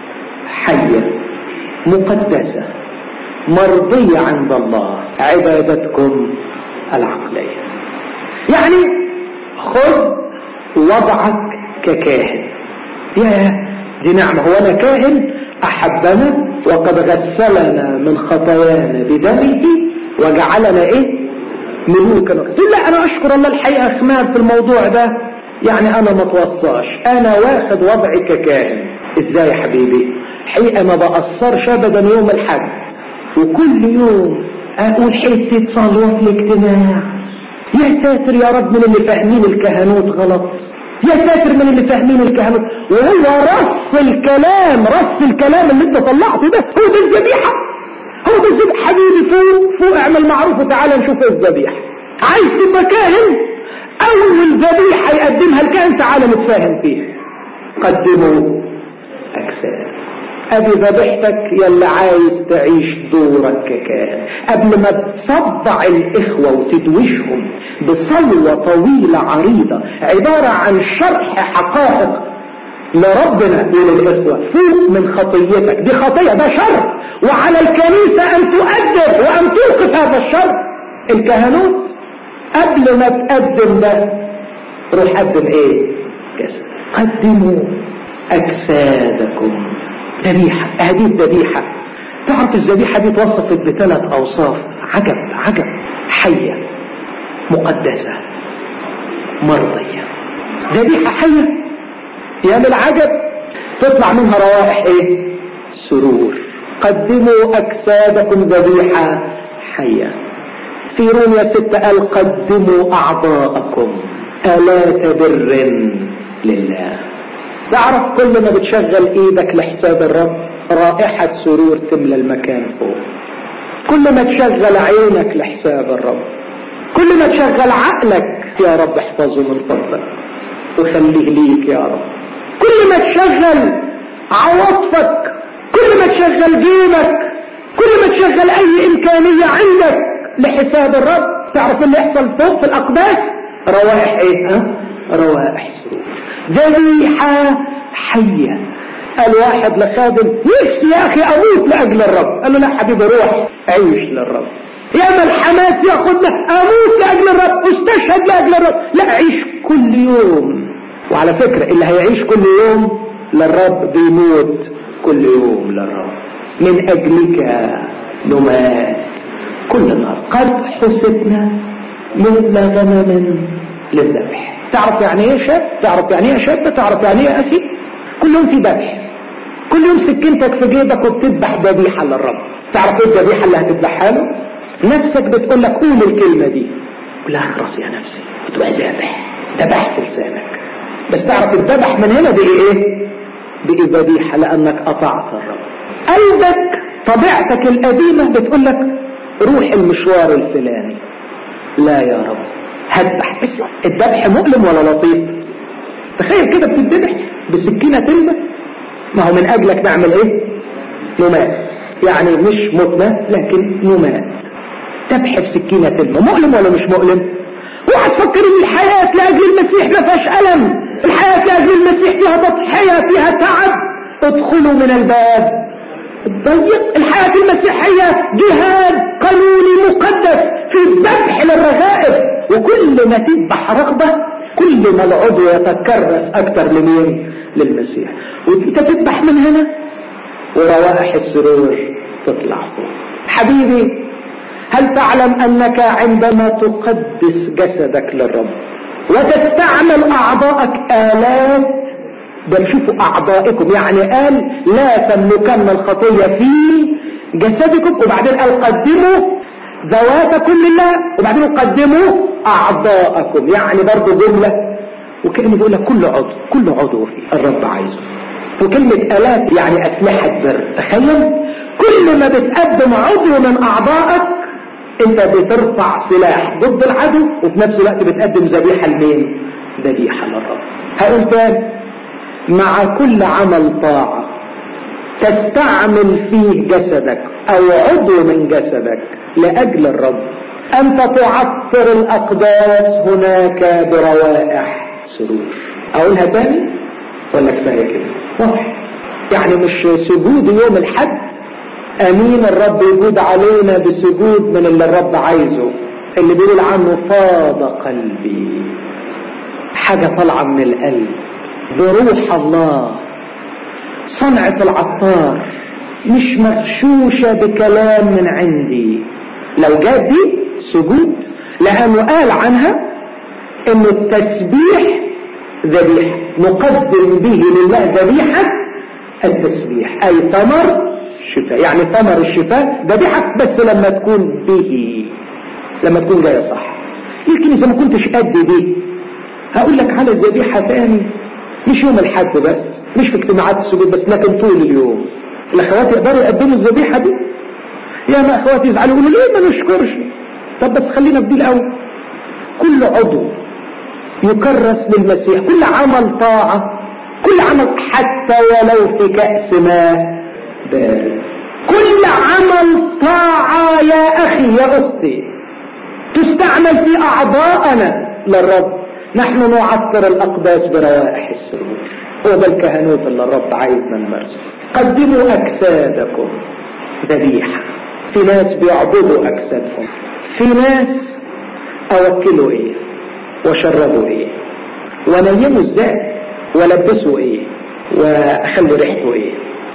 حية مقدسة مرضية عند الله، عبادتكم العقلية. يعني خذ وضعك ككاهن. يا دي نعمة، هو أنا كاهن أحبنا وقد غسلنا من خطايانا بدمه وجعلنا إيه؟ ملوكا. لا، أنا أشكر الله الحقيقة خمار في الموضوع ده، يعني أنا ما توصاش، أنا واخد وضعي ككاهن. إزاي يا حبيبي؟ حقيقة ما بقصرش أبدا يوم الحد، وكل يوم أقول حتة صلاة في الاجتماع. يا ساتر يا رب من اللي فاهمين الكهنوت غلط، يا ساتر من اللي فاهمين الكهنوت. وهو رص الكلام اللي انت طلعته ده هو ده الذبيحة، هو ده الذبيحة. حبيبي فوق اعمل معروف وتعالى نشوف الذبيحة. عايز تبقى كاهن؟ اول ذبيحة يقدمها الكاهن تعالى نتفاهم فيها. قدموا اجساد. ادي ذبيحتك يلي عايز تعيش دورك ككاهن، قبل ما تصدع الاخوة وتدوشهم بصلوة طويلة عريضة عبارة عن شرح حقائق لربنا وللإخوة. فوق من خطيتك، دي خطية، ده شر، وعلى الكنيسة أن تؤدب وأن توقف هذا الشر. الكهنوت قبل ما تقدم ده روح قدم ايه؟ جسد. قدموا أجسادكم ذبيحة. هذه الذبيحة، تعرف الذبيحة دي توصفت ب3 أوصاف عجب عجب: حية، مقدسة، مرضية. ذبيحة حية يا من العجب، تطلع منها روائح ايه؟ سرور. قدموا أجسادكم ذبيحة حية. في رومية 6 قال قدموا أعضاءكم آلات بر لله. تعرف كل ما بتشغل ايدك لحساب الرب رائحة سرور تملى المكان فوق. كل ما تشغل عينك لحساب الرب، كل ما تشغل عقلك يا رب احفظه من فضلك وخليه ليك يا رب. كل ما تشغل عواطفك، كل ما تشغل جيبك، كل ما تشغل اي امكانية عندك لحساب الرب، تعرف اللي يحصل فوق في الاقداس روائح ايه؟ روائح سرور. ذبيحة حية. الواحد لخادم نفسي يا اخي اموت لاجل الرب، قال له لا حبيبي روح عيش للرب. يا ما الحماس ياخدنا اموت لاجل الرب، استشهد لاجل الرب. لا، عيش كل يوم. وعلى فكرة اللي هيعيش كل يوم للرب بيموت كل يوم للرب. من اجلك نمات كل نهار، قد حسبنا مثل غنم للذبح. تعرف يعني ايه شاب؟ تعرف يعني ايه شاب؟ تعرف يعني ايه اخي؟ كل يوم في ذبح، كل يوم سكينتك في جيبك وبتذبح ذبيحة للرب. تعرف ايه الذبيحة اللي هتذبحها له؟ نفسك بتقول لك قول الكلمة دي، قول لها اخرس يا نفسي، بتبقى ذبحت لسانك. بس تعرف الذبح من هنا بقي ايه؟ بقي ذبيحة لانك قطعت الرب. قلبك طبيعتك القديمة بتقول لك روح المشوار الفلاني، لا يا رب هذبح. بس الذبح مؤلم ولا لطيف؟ تخيل كده بتذبح بسكينة تلمة. ما هو من اجلك نعمل ايه؟ نمات. يعني مش متنا لكن نمات. ذبح بسكينة تلمة مؤلم ولا مش مؤلم؟ اوعى تفكر ان الحياة لاجل المسيح ما فيهاش ألم. الحياة لاجل المسيح فيها تضحية، فيها تعب. ادخلوا من الباب الضيق. الحياة المسيحية جهاد قانوني مقدس في الذبح للرغائب. وكل ما تذبح رغبة كل ما العضو يتكرس اكتر لمين؟ للمسيح. وانت تذبح من هنا وروائح السرور تطلع فوق. حبيبي، هل تعلم انك عندما تقدس جسدك للرب وتستعمل اعضائك آلات، ده نشوفوا اعضائكم، يعني قال لا تملكن الخطية في جسدكم، وبعدين قال قدموا ذواتكم لله، وبعدين قدموا اعضاءكم، يعني برضو جملة. وكلمة بيقول لك كل عضو فيه الرب عايزه. وكلمة آلات يعني أسلحة بر. تخيل كل ما بتقدم عضو من أعضائك انت بترفع سلاح ضد العدو، وفي نفس الوقت بتقدم ذبيحة لمين؟ ذبيحة للرب. هقول تاني، مع كل عمل طاعة تستعمل فيه جسدك أو عضو من جسدك لأجل الرب، أنت تعطر الأقداس هناك بروائح سرور. أقولها تاني ولا كفاية كده؟ واضح. يعني مش سجود يوم الحد، أمين الرب يجود علينا بسجود من اللي الرب عايزه، اللي بيقول عنه فاض قلبي، حاجة طالعة من القلب بروح الله، صنعة العطار، مش مغشوشة بكلام من عندي. لو جات دي سجود، لأنه قال عنها إنه التسبيح ذبيحة نقدم به لله، ذبيحة التسبيح أي ثمر شفاء. يعني ثمر الشفاء ذبيحة بس لما تكون به، لما تكون جاية صح. لكن إذا ما كنتش قد دي هقول لك على الذبيحة تاني، مش يوم الحد بس، مش في اجتماعات السجود بس، لكن طول اليوم. الأخوات يقدروا يقدموا الذبيحة دي؟ يا ما أخوات يزعلوا يقولوا ليه ما نشكرش. طب بس خلينا بدي الأول. كل عضو يكرس للمسيح، كل عمل طاعة، كل عمل حتى ولو في كأس ماء بارد، كل عمل طاعة يا أخي يا أختي تستعمل في أعضاءنا للرب. نحن نعطر الأقداس بروائح السرور. هو ده الكهنوت اللي الرب عايزنا نمارسه. قدموا أجسادكم ذبيحة. في ناس بيعبدوا أجسادهم، في ناس أوكلوا إيه وشربوا إيه ونيموا إزاي. والبسه ايه، واخلي ريحته ايه،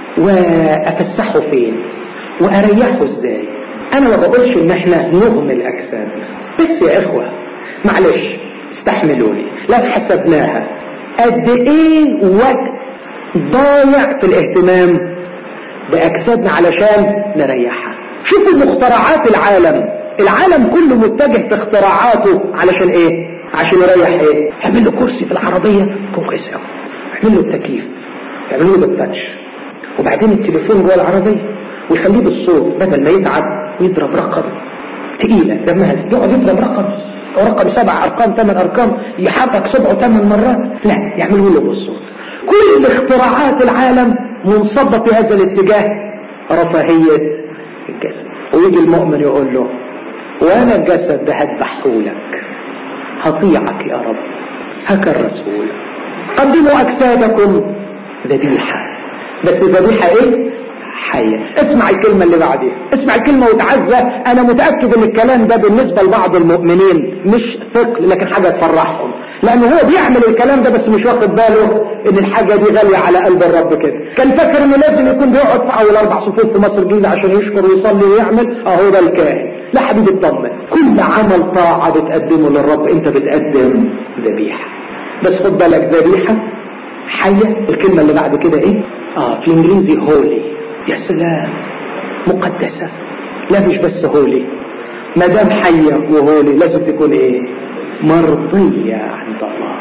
وافسحه فين، واريحه ازاي. انا ما بقولش ان احنا نهمل اجسادنا، بس يا اخوة معلش استحملوني، لو حسبناها قد ايه وقت ضايع في الاهتمام باجسادنا علشان نريحها. شوفوا مخترعات العالم كله متجه في اختراعاته علشان ايه؟ عشان يريح ايه؟ يعمل له كرسي في العربية كويس قوي، يعمل له التكييف، يعمل له بالتاتش، وبعدين التليفون جوه العربية ويخليه بالصوت، بدل ما يتعب ويضرب رقم تقيلة دمها يقعد يضرب رقم 7 أرقام 8 أرقام يحرك 7 8 مرات، لا يعملوا له بالصوت. كل اختراعات العالم منصبة في هذا الاتجاه، رفاهية الجسد. ويجي المؤمن يقول له وانا الجسد ده هذبحهولك، هطيعك يا رب، هكرسهولك. قدموا اجسادكم ذبيحة، بس ذبيحة ايه؟ حية. اسمع الكلمة اللي بعدها، اسمع الكلمة وتعزى. انا متأكد ان الكلام ده بالنسبة لبعض المؤمنين مش ثقل، لكن حاجة تفرحهم، لانه هو بيعمل الكلام ده بس مش واخد باله ان الحاجة دي غالية على قلب الرب كده. كان فاكر انه لازم يكون بيقعد في اول 4 صفوف في مصر الجديدة عشان يشكر ويصلي ويعمل، اهو ده الكاهن. لا حبيبي اطمن، كل عمل طاعة بتقدمه للرب انت بتقدم ذبيحة، بس خد بالك ذبيحة حية. الكلمة اللي بعد كده ايه؟ في الانجليزي هولي. يا سلام، مقدسة. لا مش بس هولي، ما دام حية وهولي لازم تكون ايه؟ مرضية عند الله.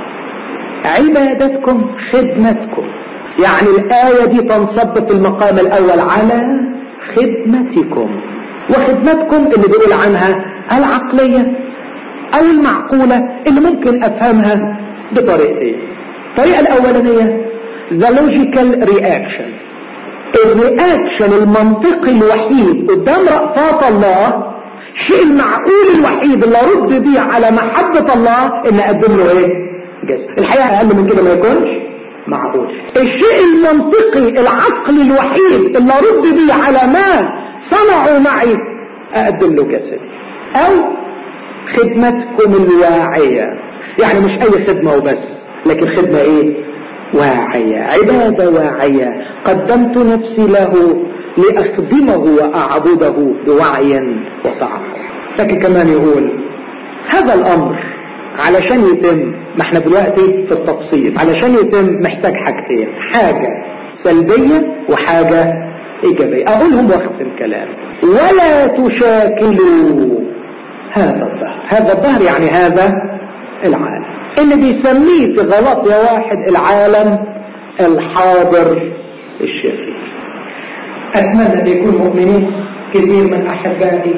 عبادتكم خدمتكم، يعني الآية دي تنصب في المقام الأول على خدمتكم. وخدمتكم اللي بيقول عنها العقلية أو المعقولة اللي ممكن أفهمها بطريقتين. الطريقة الأولانية the logical reaction، الرياكشن المنطقي الوحيد قدام رأفات الله، الشيء المعقول الوحيد اللي ارد بيه على محبة الله ان اقدم له ايه؟ جسد. الحقيقة اقل من كده ما يكونش معقول. الشيء المنطقي العقلي الوحيد اللي ارد بيه على ما صنعوا معي اقدم له جسدي. او خدمتكم الواعية، يعني مش اي خدمة وبس، لكن خدمة ايه؟ واعية، عبادة واعية. قدمت نفسي له لأخدمه وأعبده بوعي وتعقل. لكن كمان يقول هذا الأمر علشان يتم، ما احنا دلوقتي في التفصيل، علشان يتم محتاج حاجتين، حاجة سلبية وحاجة إيجابية. أقولهم واختم كلام. ولا تشاكلوا هذا الظهر. هذا الظهر يعني هذا العالم اللي بيسميه في غلطية 1 العالم الحاضر الشرير. أتمنى أن يكون مؤمنين كثير من أحبائي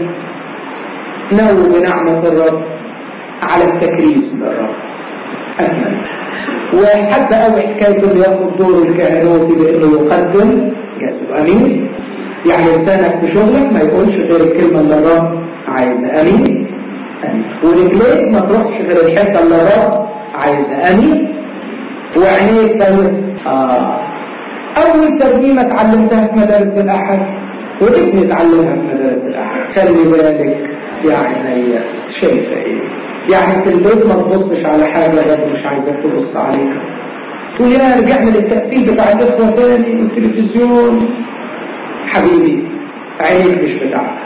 نووا بنعمة الرب على التكريس بالرب، أتمنى. وحتى أول حكاية أنه يأخذ دور الكهنوتي بأنه يقدم جسد. أمين؟ يعني لسانك في شغلك ما يقولش غير الكلمة اللي الرب عايزة. أمين؟ أمين. ورجليك ما تروحش غير الحتة اللي الرب عايزة. أمين؟ وعينيك تقول أول ترجمة اتعلمتها في مدارس الأحد، وابني اتعلمها في مدارس الأحد. خلي بالك يا عينيا شايفة ايه؟ يعني في البيت ما تبصش على حاجة غير مش عايزك تبص عليها. تقول يا رجعنا للتأثير بتاع الإخوة تاني والتلفزيون. حبيبي عينيك مش بتاعتك،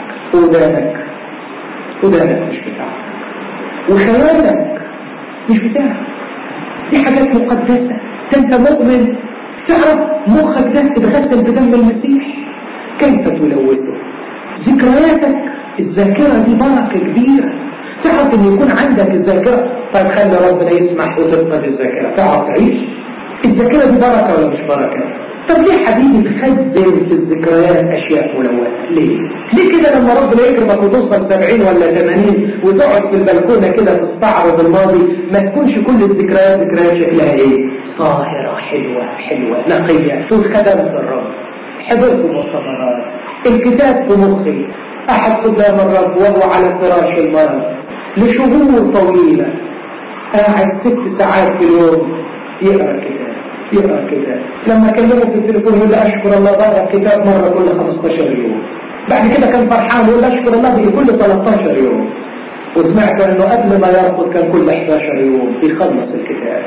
ودانك مش بتاعتك، وخيالك مش بتاعك. دي حاجات مقدسة. انت مؤمن تعرف مخك ده اتغسل بدم المسيح، كيف تلوثه؟ ذكرياتك، الذاكرة دي بركة كبيرة. تعرف ان يكون عندك الذاكرة. طيب خلي ربنا يسمح وتفقد الذاكرة، تعرف تعيش؟ الذاكرة دي بركة ولا مش بركة؟ طب ليه حبيبي تخزن في الذكريات اشياء ملونة؟ ليه كده لما ربنا يكرمك وتوصل 70 ولا 80 وتقعد في البلكونة كده تستعرض الماضي، ما تكونش كل الذكريات ذكريات شكلها ايه؟ طاهرة حلوة نقية. تقول خدمت الرب، حضرت مؤتمرات، الكتاب في مخي. احد قدام الرب وهو على فراش المرض لشهور طويلة قاعد 6 ساعات في اليوم يقرأ كتاب. لما كلمه في التليفون يقول اشكر الله بقرأ كتاب مرة كل 15 يوم. بعد كده كان فرحان يقول اشكر الله بقى كل 13 يوم. وسمعت انه قبل ما يرقد كان كل 11 يوم بيخلص الكتاب.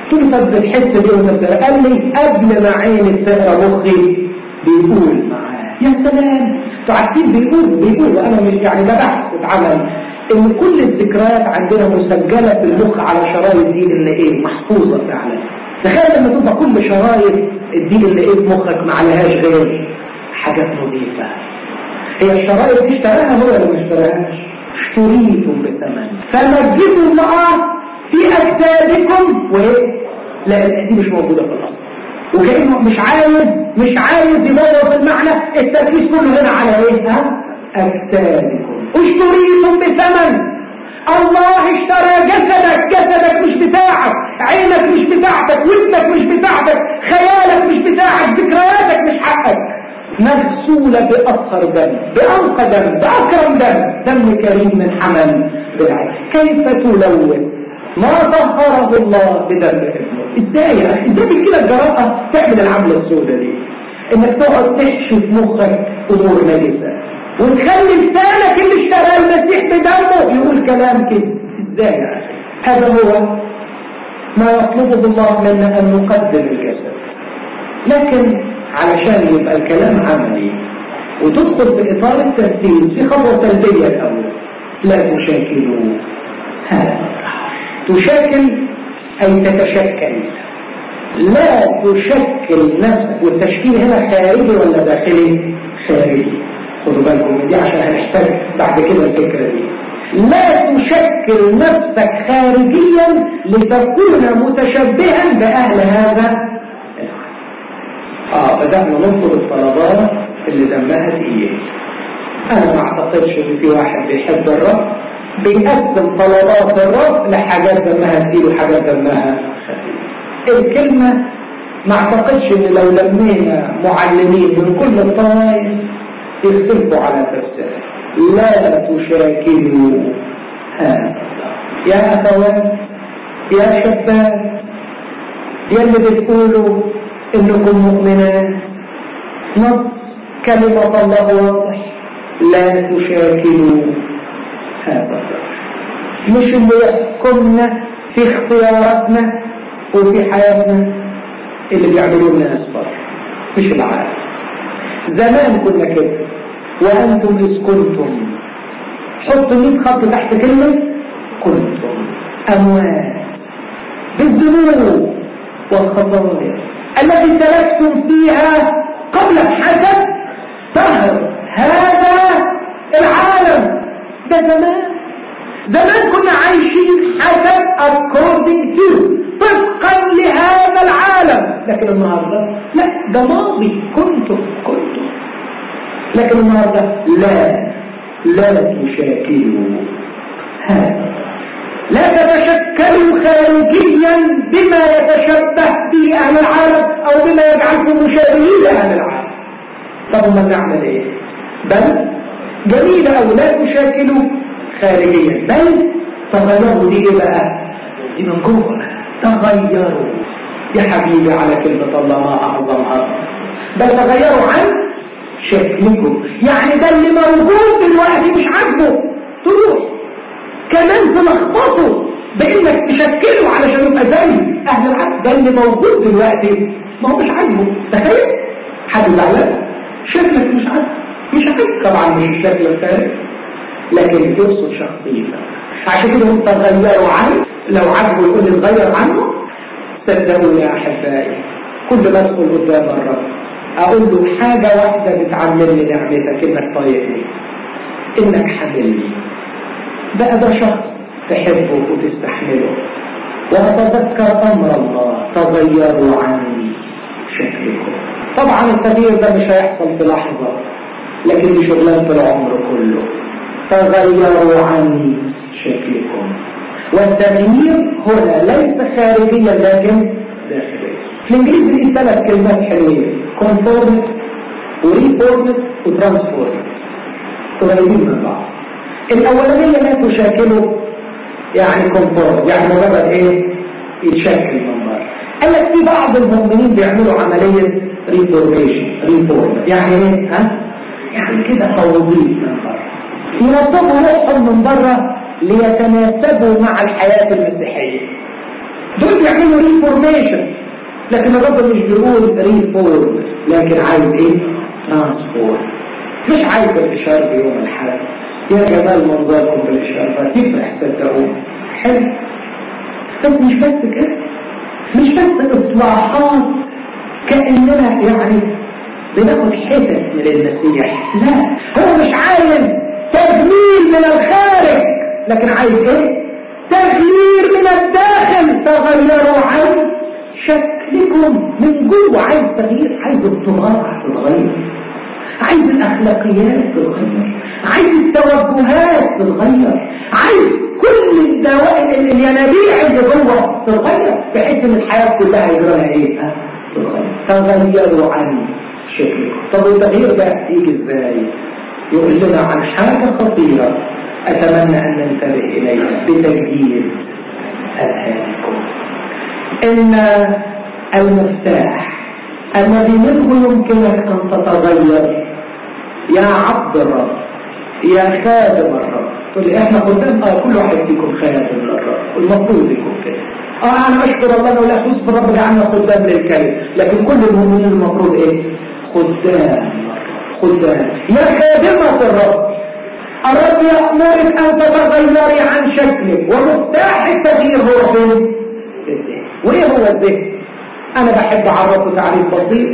قلت له طب بتحس بيه وانت بتقرا؟ قال لي قبل ما عيني بتقرا مخي بيقول معاه. يا سلام، انتوا عارفين بيقول وانا مش يعني ده بحث اتعمل ان كل الذكريات عندنا مسجله في المخ على شرايط دي اللي ايه محفوظه فعلا. تخيل لما تبقى كل شرايط الدي اللي ايه في مخك ما عليهاش غير حاجات نظيفه. هي الشرايط دي اشتراها هو ولا ما اشتراهاش؟ اشتريتم بثمن فمجدوا الله في اجسادكم وايه؟ لا دي مش موجوده في الاصل، وكانه مش عايز يبوظ المعنى. التركيز كله هنا على ايه؟ اجسادكم اشتريتم بثمن. الله اشترى جسدك مش بتاعك، عينك مش بتاعتك، ودنك مش بتاعتك، خيالك مش بتاعك، ذكرياتك مش حقك. مغسولة بأطهر دم، بأنقى دم، بأكرم دم كريم من حمل بالعين. كيف تلوث ما طهره الله بدم ابنه؟ ازاي يا اخي؟ ازاي كده الجراءة تعمل العملة السوداء دي؟ انك تقعد تحشي في مخك امور نجسة وتخلي لسانك اللي اشترى المسيح بدمه يقول كلام كذب. ازاي يا اخي؟ هذا هو ما يطلبه الله منا ان نقدم الجسد، لكن علشان يبقى الكلام عملي وتدخل في اطار التنفيذ في خطوه سلبيه الاول. لا تشاكلوا هذا، تشاكل اي تتشكل، لا تشكل نفسك. والتشكيل هنا خارجي ولا داخلي؟ خارجي. خدوا بالكم دي عشان هنحتاج بعد كده الفكره دي. لا تشكل نفسك خارجيا لتكون متشبها باهل هذا. بدأنا نطلب الطلبات اللي دمها تقيل. انا ما اعتقدش ان في واحد بيحب الرب بيقسم طلبات الرب لحاجات دمها تقيل وحاجات دمها خفيف. الكلمة ما اعتقدش ان لو لمينا معلمين من كل الطوائف يختلفوا على تفسيرها. لا تشاكلوا هذا. يا اخوات، يا شباب، يا اللي بتقولوا انكم مؤمنات، نص كلمة الله واضح: لا تشاكلوا هذا. مش اللي يحكمنا في اختياراتنا وفي حياتنا اللي بيعملوا الناس بره، مش العالم. زمان كنا كده، وانتم اذ كنتم، حط 100 خط تحت كلمة كنتم اموات بالذنوب والخطايا التي سلكتم فيها قبل حسب طهر هذا العالم. ده زمان كنا عايشين حسب according to، طبقا لهذا العالم. لكن النهارده لا، ده ماضي. كنتم لكن النهارده لا تشاكلوا هذا. لا تتشكلوا خارجيا بما يتشبه به أهل العالم أو بما يجعلكم مشابهين لأهل العالم. طب ما نعمل إيه؟ بل جميلة أو لا تشاكلوا خارجيا، بل تغيروا. دي إيه بقى؟ دي من جوه. تغيروا يا حبيبي على كلمة الله ما أعظمها. بل تغيروا عن شكلكم. يعني ده اللي موجود دلوقتي مش عاجبه، تروح كمان تلخبطه بانك تشكله علشان يبقى زي اهل العالم. ده اللي موجود دلوقتي ما هو مش عاجبه. تخيل حد زعلان شكلك مش عاجبه. طبعا مش الشكل الخارجي، لكن يقصد شخصيتك. عشان كده هم تغيروا عنه. لو عاجبه يقول لي اتغير عنه. صدقوني يا احبائي، كل ما ادخل قدام الرب اقول له حاجه واحده بتعملني نعمتك، انك طايقني، انك حاملني. بقى ده شخص تحبه وتستحمله. وأتذكر أمر الله: تغيروا عني شكلكم. طبعا التغيير ده مش هيحصل في لحظة، لكن دي شغلانة العمر كله. تغيروا عني شكلكم. والتغيير هنا ليس خارجيا لكن داخليا. في الإنجليزي دي 3 كلمات حلوين: conformity وريفورمت وترانسفورمت، قريبين من بعض. الأولانية لا تشاكله يعني كونفورم، يعني مجرد ايه؟ يتشكل من بره. قال لك في بعض المؤمنين بيعملوا عملية ريفورم. يعني ايه؟ يعني كده توظيف من بره، ينظموا روحهم من بره ليتناسبوا مع الحياة المسيحية. دول بيعملوا ريفورميشن، لكن الرب مش بيقول ريفورم، لكن عايز ايه؟ ترانسفورم. مش عايز الاشاره بيوم الحد. يا جمال منظركم بالاشارات يفرح صدقوني، حلو. بس مش بس كده، مش بس اصلاحات كاننا يعني بناخد حتت من المسيح، لا، هو مش عايز تجميل من الخارج، لكن عايز ايه؟ تغيير من الداخل. تغيروا عن شكلكم من جوه. عايز تغيير، عايز الطباع تتغير، عايز الاخلاقيات تتغير، عايز التوجهات تتغير، عايز كل الدوائر الينابيع اللي جوه تتغير، بحيث ان الحياه كلها يجرى ايه؟ تتغير. تغيروا عن شكلكم. طب التغيير ده يجي ازاي؟ يقول لنا عن حاجه خطيره اتمنى ان ننتبه اليها بتجديد اذهانكم. ان المفتاح الذي منه يمكنك ان تتغير يا عبد الرب، يا خادم الرب. تقول لي احنا خدام، كل واحد فيكم خادم للرب، والمفروض يكون كده. انا اشكر الله انه لا يخص الرب جعلنا خدام للكلمه، لكن كل المؤمنين المفروض ايه؟ خدام. خدام يا خادمة الرب. الرب يأمرك ان تتغيري عن شكلك، ومفتاح التغيير هو فين؟ الذهن. وايه هو الذهن؟ انا بحب اعرفه تعريف بسيط: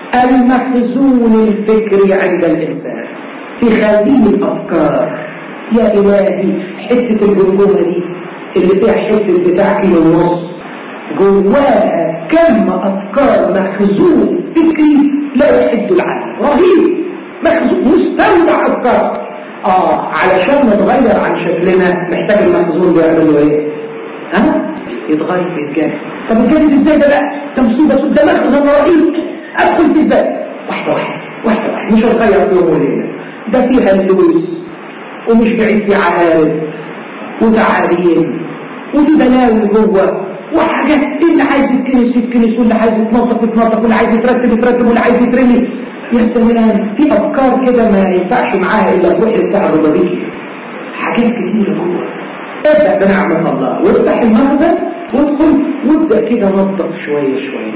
المخزون الفكري عند الانسان، في خزين الافكار. يا الهي، حته الجمجمه دي اللي فيها حته بتاع كيلو ونص، جواها كم افكار مخزون فكري لا يحد العالم، رهيب. مخزون مستودع افكار. علشان نتغير عن شكلنا محتاج المخزون ده يعمل له ايه؟ يتغير، يتجدد. طب يتجدد ازاي ده بقى؟ ده مصيبه، ده مخزن رهيب. ادخل في ازاي؟ واحده واحده، مش هتغير في يوم وليله. ده فيها الفلوس، ومش بعيد في عقارب وتعابين، وفي بلاوي جوه وحاجات. اللي عايز يتكنس، واللي عايز يتنطط، واللي عايز يترتب، واللي عايز يترمي. يا سلام، في افكار كده ما ينفعش معاها الا الروح بتاع الربابيكي. حاجات كتيره جوه. ابدا بنعمه الله، وافتح المخزن وادخل وابدا كده نظف شويه شويه،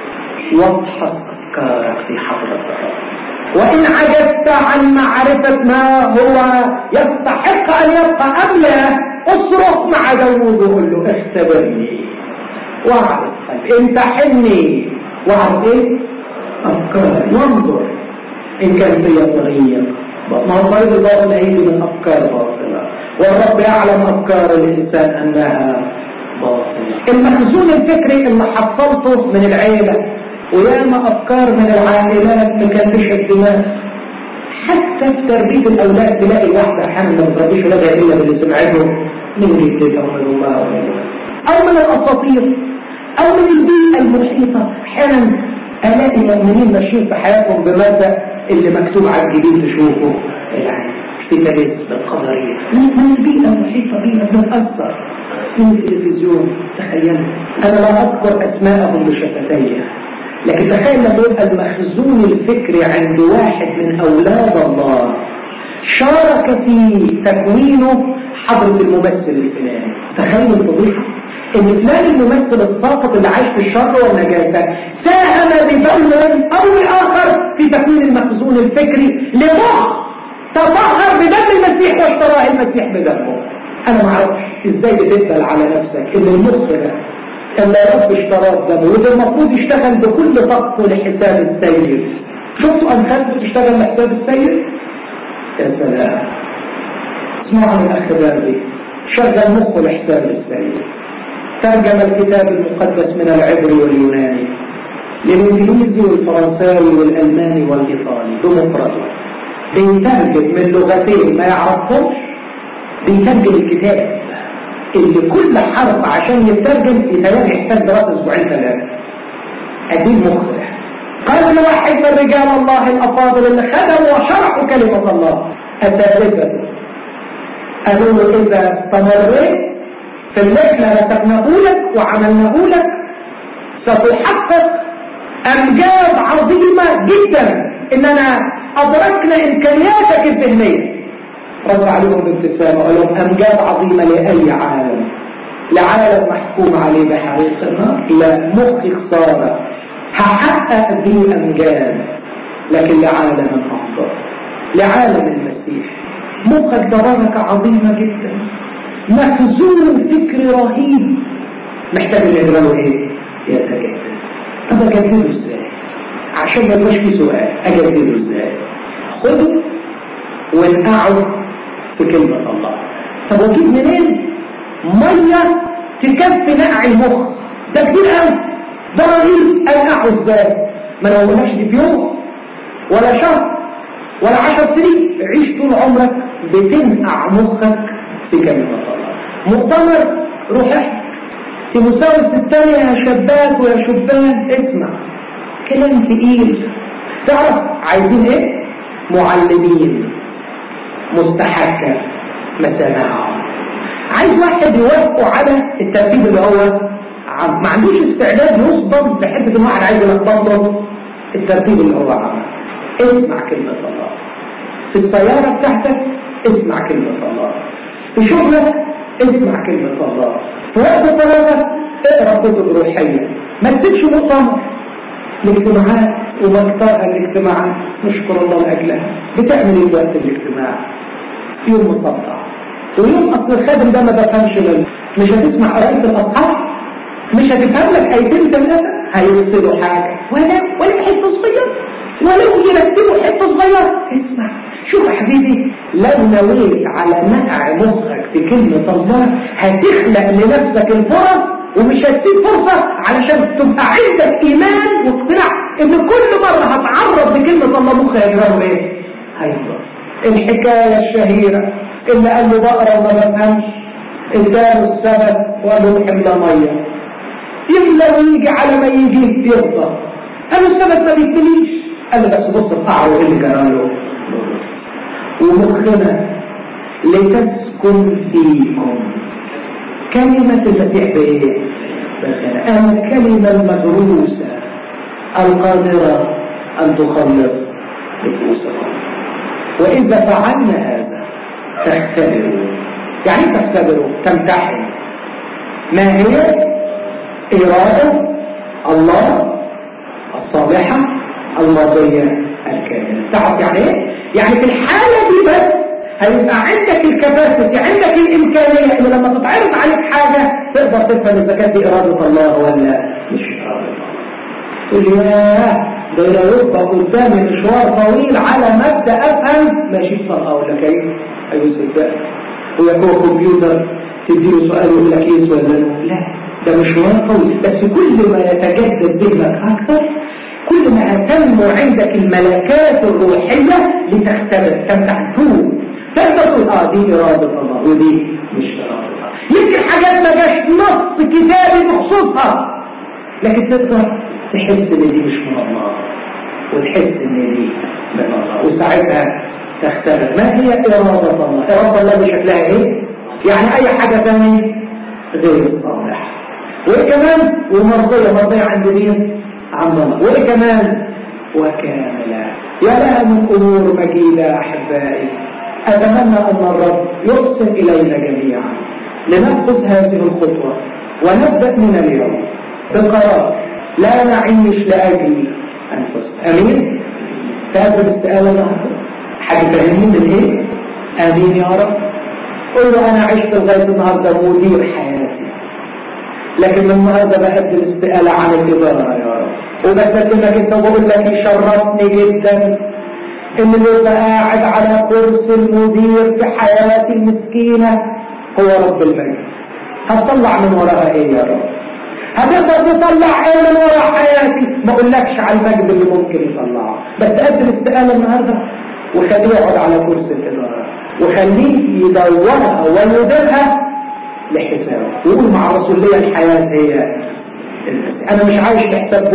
وافحص افكارك في حضره الرب. وان عجزت عن معرفه ما هو يستحق ان يبقى ام لا، اصرخ مع داوود وقول له اختبرني واعرف قلبي، امتحني واعرف ايه افكاري، وانظر ان كان فيا طريق. ما هو طريق الباطل هيجي من افكار باطله، والرب يعلم افكار الانسان انها باطله. المخزون الفكري اللي حصلته من العيله، وياما افكار من العائلات مكلبشه الدماغ. حتى في تربيه الاولاد تلاقي واحده احيانا ما بتربيش ولادها الا باللي سمعته من جدتها ومن امها او من الاساطير او من البيئه المحيطه. احيانا الاقي مؤمنين ماشيين في حياتهم بماذا اللي مكتوب على الجبين تشوفه العين في تاريخ القدريه من البيئه المحيطه بينا، بنتاثر من التلفزيون. تخيل، انا لا اذكر اسماءهم بشفتي، لكن تخيل لما يبقى المخزون الفكري عند واحد من اولاد الله شارك في تكوينه حضرة الممثل الفلاني. تخيل الفضيحه ان فلان الممثل الساقط اللي عايش في الشر والنجاسه ساهم بفضل او اخر في تكوين المخزون الفكري لمخ تطهر بدم المسيح واشتراه المسيح بدمه. انا ما اعرفش ازاي بتقبل على نفسك ان المخ ده اللي رب اشتراه بدمه، وده المفروض يشتغل بكل طاقته لحساب السيد. شفتوا انخاذ بتشتغل لحساب السيد؟ يا سلام، اسمعوا عن الاخ داربي شغل مخه لحساب السيد. ترجم الكتاب المقدس من العبري واليوناني للانجليزي والفرنساوي والالماني والايطالي بمفرده. بيترجم من لغتين ما يعرفهمش، بيترجم الكتاب اللي كل حرف عشان يترجم يتلاقي يحتاج دراسه اسبوعين ثلاثه. ادي المخ ده. قال واحد من رجال الله الافاضل اللي خدموا وشرحوا كلمه الله اساتذته، قالوا له اذا استمريت في اللي احنا رسمناه لك وعملناه لك ستحقق امجاد عظيمه جدا، اننا ادركنا امكانياتك الذهنيه. رد عليهم بابتسامه وقال لهم امجاد عظيمه لاي عالم؟ لعالم محكوم عليه بحريق النار؟ لا، مخي خسارة، هحقق بيه أمجاد، لكن لعالم أفضل، لعالم المسيح. مخك ده بركة عظيمة جدا، مخزون فكري رهيب، محتاج يجرى ايه؟ يتجدد. طب اجدده ازاي؟ عشان ما يبقاش في سؤال، اجدده ازاي؟ خده وانقعه في كلمة الله. طب واجيب منين مية تكفي نقع المخ؟ ده كتير قوي، ده رهيب. انقعه ازاي؟ ما انا بقولكش دي في يوم ولا شهر ولا 10 سنين، عيش طول عمرك بتنقع مخك في كلمة الله. مؤتمر روح احكي تيموثاوس الثانية يا شباب ويا شبان، اسمع كلام تقيل. تعرف عايزين ايه؟ معلمين مستحكة مسامعهم. عايز واحد يوافقوا على الترتيب اللي هو ما عندوش استعداد يصدم بحته ان واحد عايز يلخبط له الترتيب اللي هو عمله. اسمع كلمة الله في السيارة بتاعتك، اسمع كلمة الله في شغلك، اسمع كلمة الله في وقت فراغك، اقرا كتب روحية. ما تسيبش مؤتمر. الاجتماعات ومقطع الاجتماعات نشكر الله لاجلها. بتعمل ايه وقت الاجتماع؟ يوم مصدع ويوم اصل الخادم ده ما بفهمش منه، مش هتسمع قراءة الاصحاح، مش هتفهم لك ايتين ثلاثة هيوصلوا حاجة ولا حتة صغيرة، ولو يرتبوا حتة صغيرة. اسمع، شوف يا حبيبي، لو نويت على نقع مخك في كلمة الله هتخلق لنفسك الفرص، ومش هتسيب فرصة علشان تبقى عندك إيمان واقتناع إن كل مرة هتعرض لكلمة الله مخك هيجراه إيه؟ هيجراه. الحكاية الشهيرة اللي قال له بقرة وما بفهمش، اداله السبت وقال له حملة مية، يملى ويجي على ما يجي يفضل. قال له السبت ما بيتمليش، قال له بس بص القعر اللي جراله. ومخنا لتسكن فيكم كلمة المسيح بإيه؟ بخنا الكلمة المدروسة القادرة أن تخلص نفوسكم. وإذا فعلنا هذا تختبروا. يعني تختبروا، تمتحن ما هي إرادة الله الصالحة الماضية الكاملة. تعرف يعني إيه؟ يعني في الحالة دي بس هيبقى عندك الكباسيتي، عندك الإمكانية إن لما تتعرض عليك حاجة تقدر تفهم إذا كانت دي إرادة الله ولا مش إرادة الله. تقول ياه ده يبقى قدامي مشوار طويل على مبدأ أفهم ماشي بطرقة ولا كيف؟ أيوة صدق. هو كمبيوتر تديله سؤال يقول لك يس ولا لا؟ ده مشوار طويل، بس كل ما يتجدد ذهنك أكثر كل ما تنمو عندك الملكات الروحية لتختبر تمتحن تقدر تقول دي إرادة الله ودي مش إرادة الله. يمكن حاجات ما جاش نص كتابي بخصوصها، لكن تقدر تحس ان دي مش من الله وتحس ان دي من الله، وساعتها تختبر ما هي إرادة الله. إرادة الله بشكلها ايه؟ يعني اي حاجة ثانية غير الصالح. وايه كمان؟ ومرضية عند مين؟ عند الله. وايه كمان؟ وكاملة. يا لها من امور مجيدة احبائي. اتمنى ان الرب يقسم الينا جميعا لنأخذ هذه الخطوة ونبدأ من اليوم بقرار لا نعيش لأجل أنفسنا. أمين؟ تقدم استقالة النهارده. حاجة فاهمين من إيه؟ أمين يا رب. قل له أنا عشت لغاية النهارده مدير حياتي، لكن من النهارده بقدم استقالة عن الإدارة يا رب. وبسلمك أنت وبقول لك يشرفني جدا إن اللي يبقى قاعد على كرسي المدير في حياتي المسكينة هو رب المجد. هتطلع من وراها إيه يا رب؟ هتقدر تطلع ايه من ورا حياتي؟ ما اقولكش على المجد اللي ممكن يطلعه، بس قدم استقالة النهارده وخليه يقعد على كرسي الإدارة وخليه يدورها ويديرها لحسابه ويقول مع رسول الله الحياة هي المسيح. انا مش عايش بحساب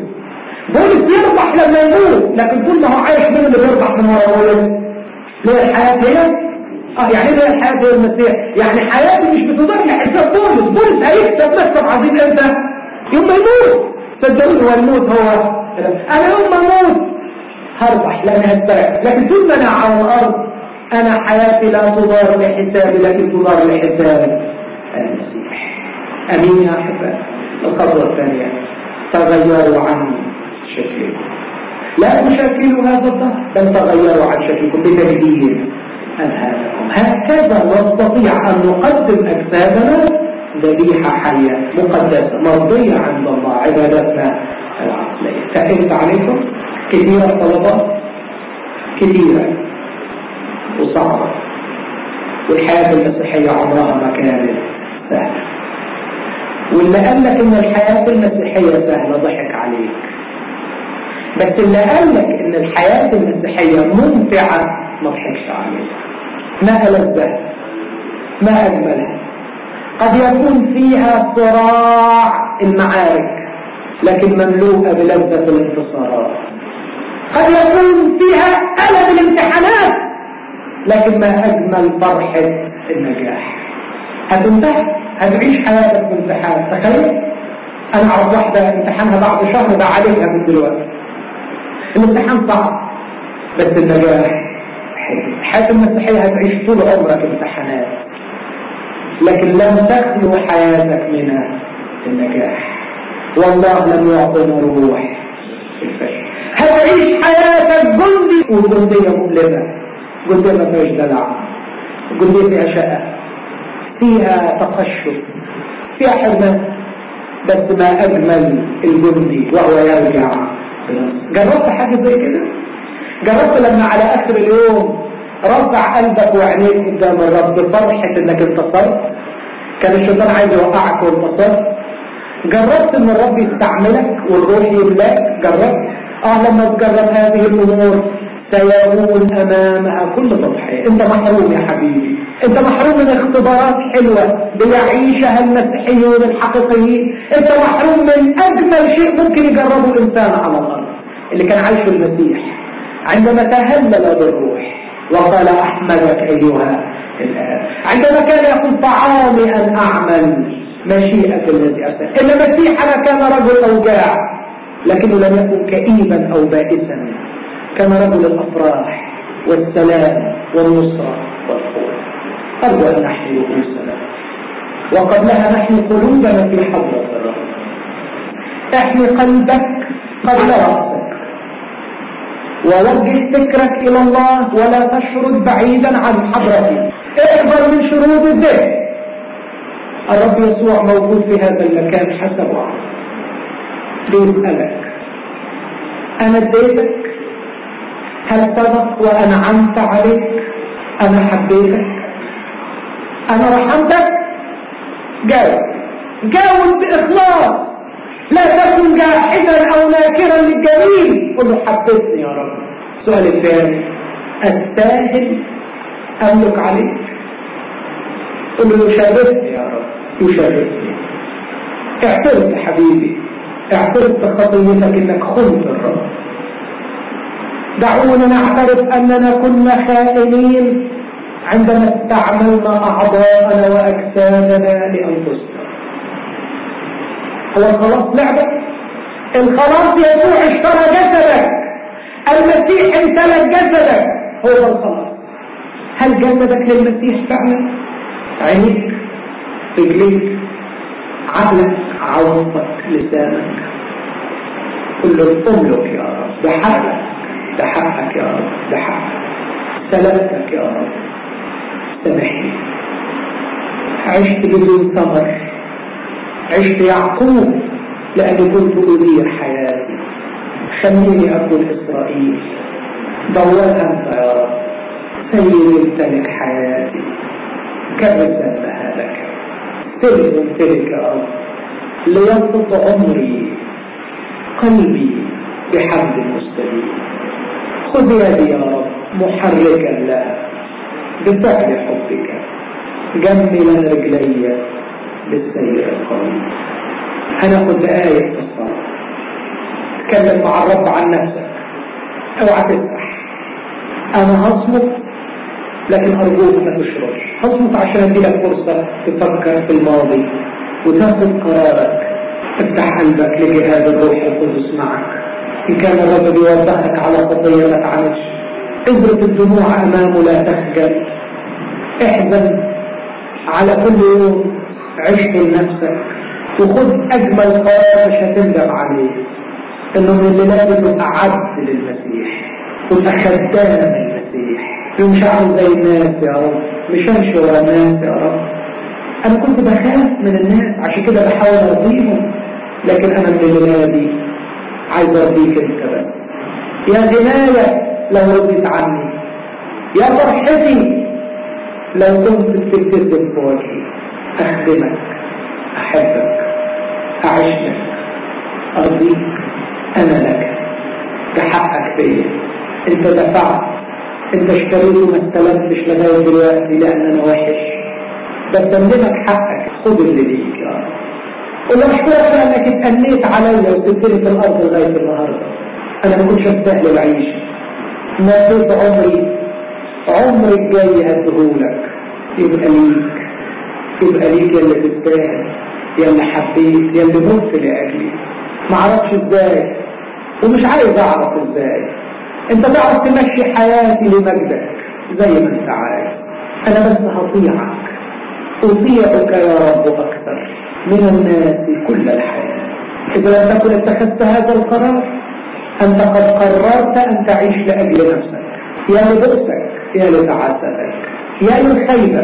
بولس يربح لما يموت، لكن طول ما هو عايش مين اللي بيربح من ورا بولس؟ ليه الحياة هي يعني ليه الحياة هي المسيح؟ يعني حياتي مش بتدار لحساب بولس هيكسب مكسب عظيم امتى؟ يوم ما يموت. صدقوني والموت هو انا يوم ما اموت هربح لاني هستريح، لكن طول ما انا على الارض انا حياتي لا تدار لحسابي لكن تدار لحساب المسيح. أمين يا أحباء. الخطوة الثانية تغيروا عن شكلكم، لا تشكلوا هذا الظهر بل تغيروا عن شكلكم بتجديد أذهانكم. هكذا نستطيع أن نقدم أجسادنا ذبيحة حية مقدسة مرضية عند الله، عبادتنا العقلية. تأكدت عليكم كثيرة طلبات كثيرة وصعبة، والحياة المسيحية عمرها ما كانت سهلة. واللي قال لك ان الحياة المسيحية سهلة ضحك عليك، بس اللي قال لك ان الحياة المسيحية ممتعة ما ضحكش عليك. ما ألذها، ما أجملها. قد يكون فيها صراع المعارك لكن مملوءة بلذة الانتصارات. قد يكون فيها ألم الامتحانات لكن ما أجمل فرحة النجاح. هتنتهي، هتعيش حياتك في امتحان. تخيل أنا أعرف واحدة امتحانها بعد شهر ده عليها من دلوقتي. الامتحان صعب بس النجاح حلو. الحياة المسيحية هتعيش طول عمرك امتحانات لكن لم تخلو حياتك من النجاح. والله لم يعطينا روح الفشل. هتعيش حياتك جندي، وجندية مؤلمة، جندية ما فيهاش دلع، جندية فيها شقة، فيها تقشف، فيها حرمان، بس ما أجمل الجندي وهو يرجع بنفسه. جربت حاجة زي كده؟ جربت لما على آخر اليوم رفع قلبك وعينيك قدام الرب بفرحة انك انتصرت؟ كان الشيطان عايز يوقعك وانتصرت. جربت ان الرب يستعملك والروح يملاك؟ جربت؟ لما تجرب هذه الامور سيكون امامها كل تضحية. انت محروم يا حبيبي، انت محروم من اختبارات حلوة بيعيشها المسيحيون الحقيقيين. انت محروم من اجمل شيء ممكن يجربه الانسان على الارض، اللي كان عايشه المسيح عندما تهلل بالروح وقال احمدك ايها الآب، عندما كان يقول طعامي ان اعمل مشيئة الذي ارسل. ان مسيحنا كان رجل اوجاع لكنه لم يكن كئيبا او بائسا، كان رجل الافراح والسلام والنصرة والقوة. ارجو ان نحن رؤوسنا وقبلها نحن قلوبنا في حضرة الرب. احمي قلبك قبل رأسك ووجه فكرك إلى الله ولا تشرد بعيدا عن حضرته. احذر من شرود الذهن. الرب يسوع موجود في هذا المكان حسب وعده، بيسألك أنا اديتك؟ هل صدق وأنعمت عليك؟ أنا حبيتك؟ أنا رحمتك؟ جاوب بإخلاص، لا تكن جاحدا أو ناكرا للجميل. قل له حبيتني يا رب. السؤال الثاني، أستاهل أملك عليك؟ قل له يشرفني يا رب، يشرفني. اعترف يا حبيبي، اعترف بخطيتك انك خنت الرب. دعونا نعترف أننا كنا خائنين عندما استعملنا أعضاءنا وأجسادنا لأنفسنا. هو الخلاص لعبة؟ الخلاص يسوع اشترى جسدك، المسيح امتلك جسدك، هو ده الخلاص. هل جسدك للمسيح فعلا؟ عينيك، رجليك، عقلك، عواطفك، لسانك، كل املك يا رب، ده حقك، ده حقك يا رب، ده حقك. سلامتك يا رب، سامحني. عشت بدون ثمر، عشت يعقوب لأني كنت أدير حياتي. خليني أكون إسرائيل. دورها أنت يا رب، سير امتلك حياتي كرسا لها لك. استلم وامتلك يا رب لينفض عمري قلبي بحمد مستديم. خذ يدي يا رب محركا لها بفعل حبك، جملا رجلي بالسير القوي. هناخد دقايق في الصلاة. تكلم مع الرب عن نفسك، اوعى تسرح. انا هصمت لكن ارجوك ما تشرش. هصمت عشان اديلك فرصة تفكر في الماضي وتاخد قرارك. افتح قلبك لجهاد الروح القدس معك. ان كان الرب بيوبخك على خطية ما تعملش، اذرف الدموع امامه، لا تخجل. احزن على كل يوم عشت لنفسك وخد أجمل قرار مش هتندم عليه، إنه من الليلة تبقى عبد للمسيح، تبقى خدام المسيح، مش عامل زي الناس يا رب، مش همشي ورا الناس يا رب. أنا كنت بخاف من الناس عشان كده بحاول أرضيهم، لكن أنا من الليلة دي عايز أرضيك أنت بس. يا غناية لو رضيت عني، يا فرحتي لو كنت بتبتسم في وجهي، أخدمك، أحبك، أعيش لك، أرضيك، أنا لك، بحقك فيا. أنت دفعت، أنت اشتريت وما استلمتش لغاية دلوقتي لأن أنا وحش، بسلمك حقك، خد اللي ليك يا رب. قل أشكرك لأنك اتأنيت عليا وسبتني في الأرض لغاية النهاردة. أنا ما كنتش أستاهل العيش، مديت عمري الجاي هديهولك، يبقى ليك يا اللي تستاهل، يا اللي حبيت، يا اللي مت لأجلي. معرفش ازاي ومش عايز اعرف ازاي، انت تعرف تمشي حياتي لمجدك زي ما انت عايز. انا بس اطيعك يا رب اكثر من الناس كل الحياة. اذا لم تكن اتخذت هذا القرار، انت قد قررت ان تعيش لاجل نفسك، يا لبؤسك، يا لتعاستك، يا للخيبة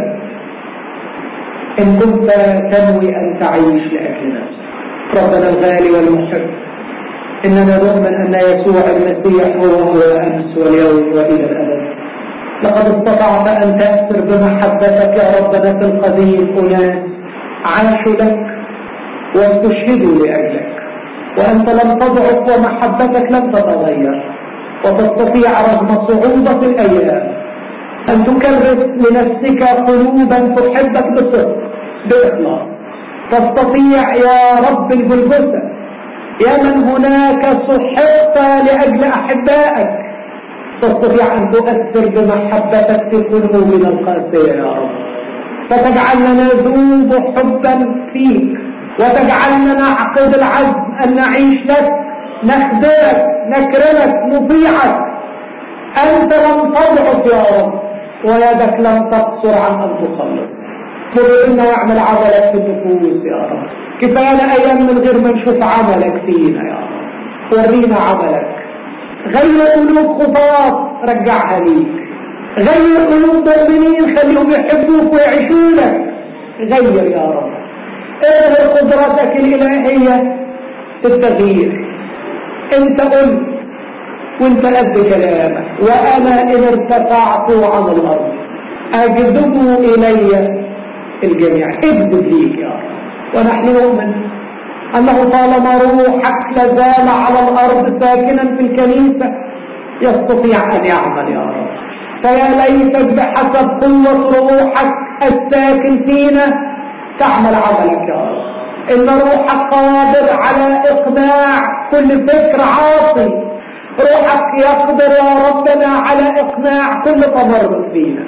إن كنت تنوي أن تعيش لأجل نفسك. ربنا الغالي والمحب، إننا نؤمن أن يسوع المسيح هو أمس واليوم وإلى الأبد. لقد استطعت أن تأسر بمحبتك يا ربنا في القديم أناس عاشوا لك واستشهدوا لأجلك، وأنت لم تضعف ومحبتك لم تتغير، وتستطيع رغم صعوبة الأيام أن تكرس لنفسك قلوبا تحبك بصدق بإخلاص. تستطيع يا رب الجلجسة، يا من هناك سحقت لأجل أحبائك، تستطيع أن تؤثر بمحبتك في قلوبنا القاسية يا رب، فتجعلنا نذوب حبا فيك، وتجعلنا نعقد العزم أن نعيش لك، نخدمك، نكرمك، نطيعك. أنت لم تضعف يا رب، ويدك لم تقصر عن أن تخلص. مر يعمل عملك في النفوس يا رب. كفاية أيام من غير ما نشوف عملك فينا يا رب. ورينا عملك، غير قلوب خطاة رجعها ليك، غير قلوب مؤمنين خليهم يحبوك ويعيشوا لك. غير يا رب، اظهر قدرتك الإلهية في التغيير. انت قلت وانت قد كلامك، وانا ان ارتفعت عن الارض اجذبوا الي الجميع. اجذب ليك يا رب، ونحن نؤمن انه طالما روحك لازال على الارض ساكنا في الكنيسة يستطيع ان يعمل يا رب. فيا ليتك بحسب قوة روحك الساكن فينا تعمل عملك يا رب. ان روحك قادر على اقناع كل فكر عاصي، روحك يقدر يا ربنا على اقناع كل تمرد فينا،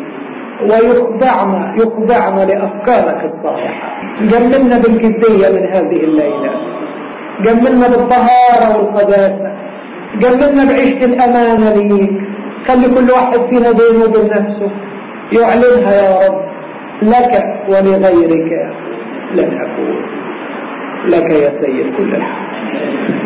ويخضعنا لافكارك الصالحة. جملنا بالجدية من هذه الليلة، جملنا بالطهارة والقداسة، جملنا بعيشة الامانة ليك. خلي كل واحد فينا بينه وبين نفسه يعلنها يا رب، لك ولغيرك لن أكون، لك يا سيد كل الحق.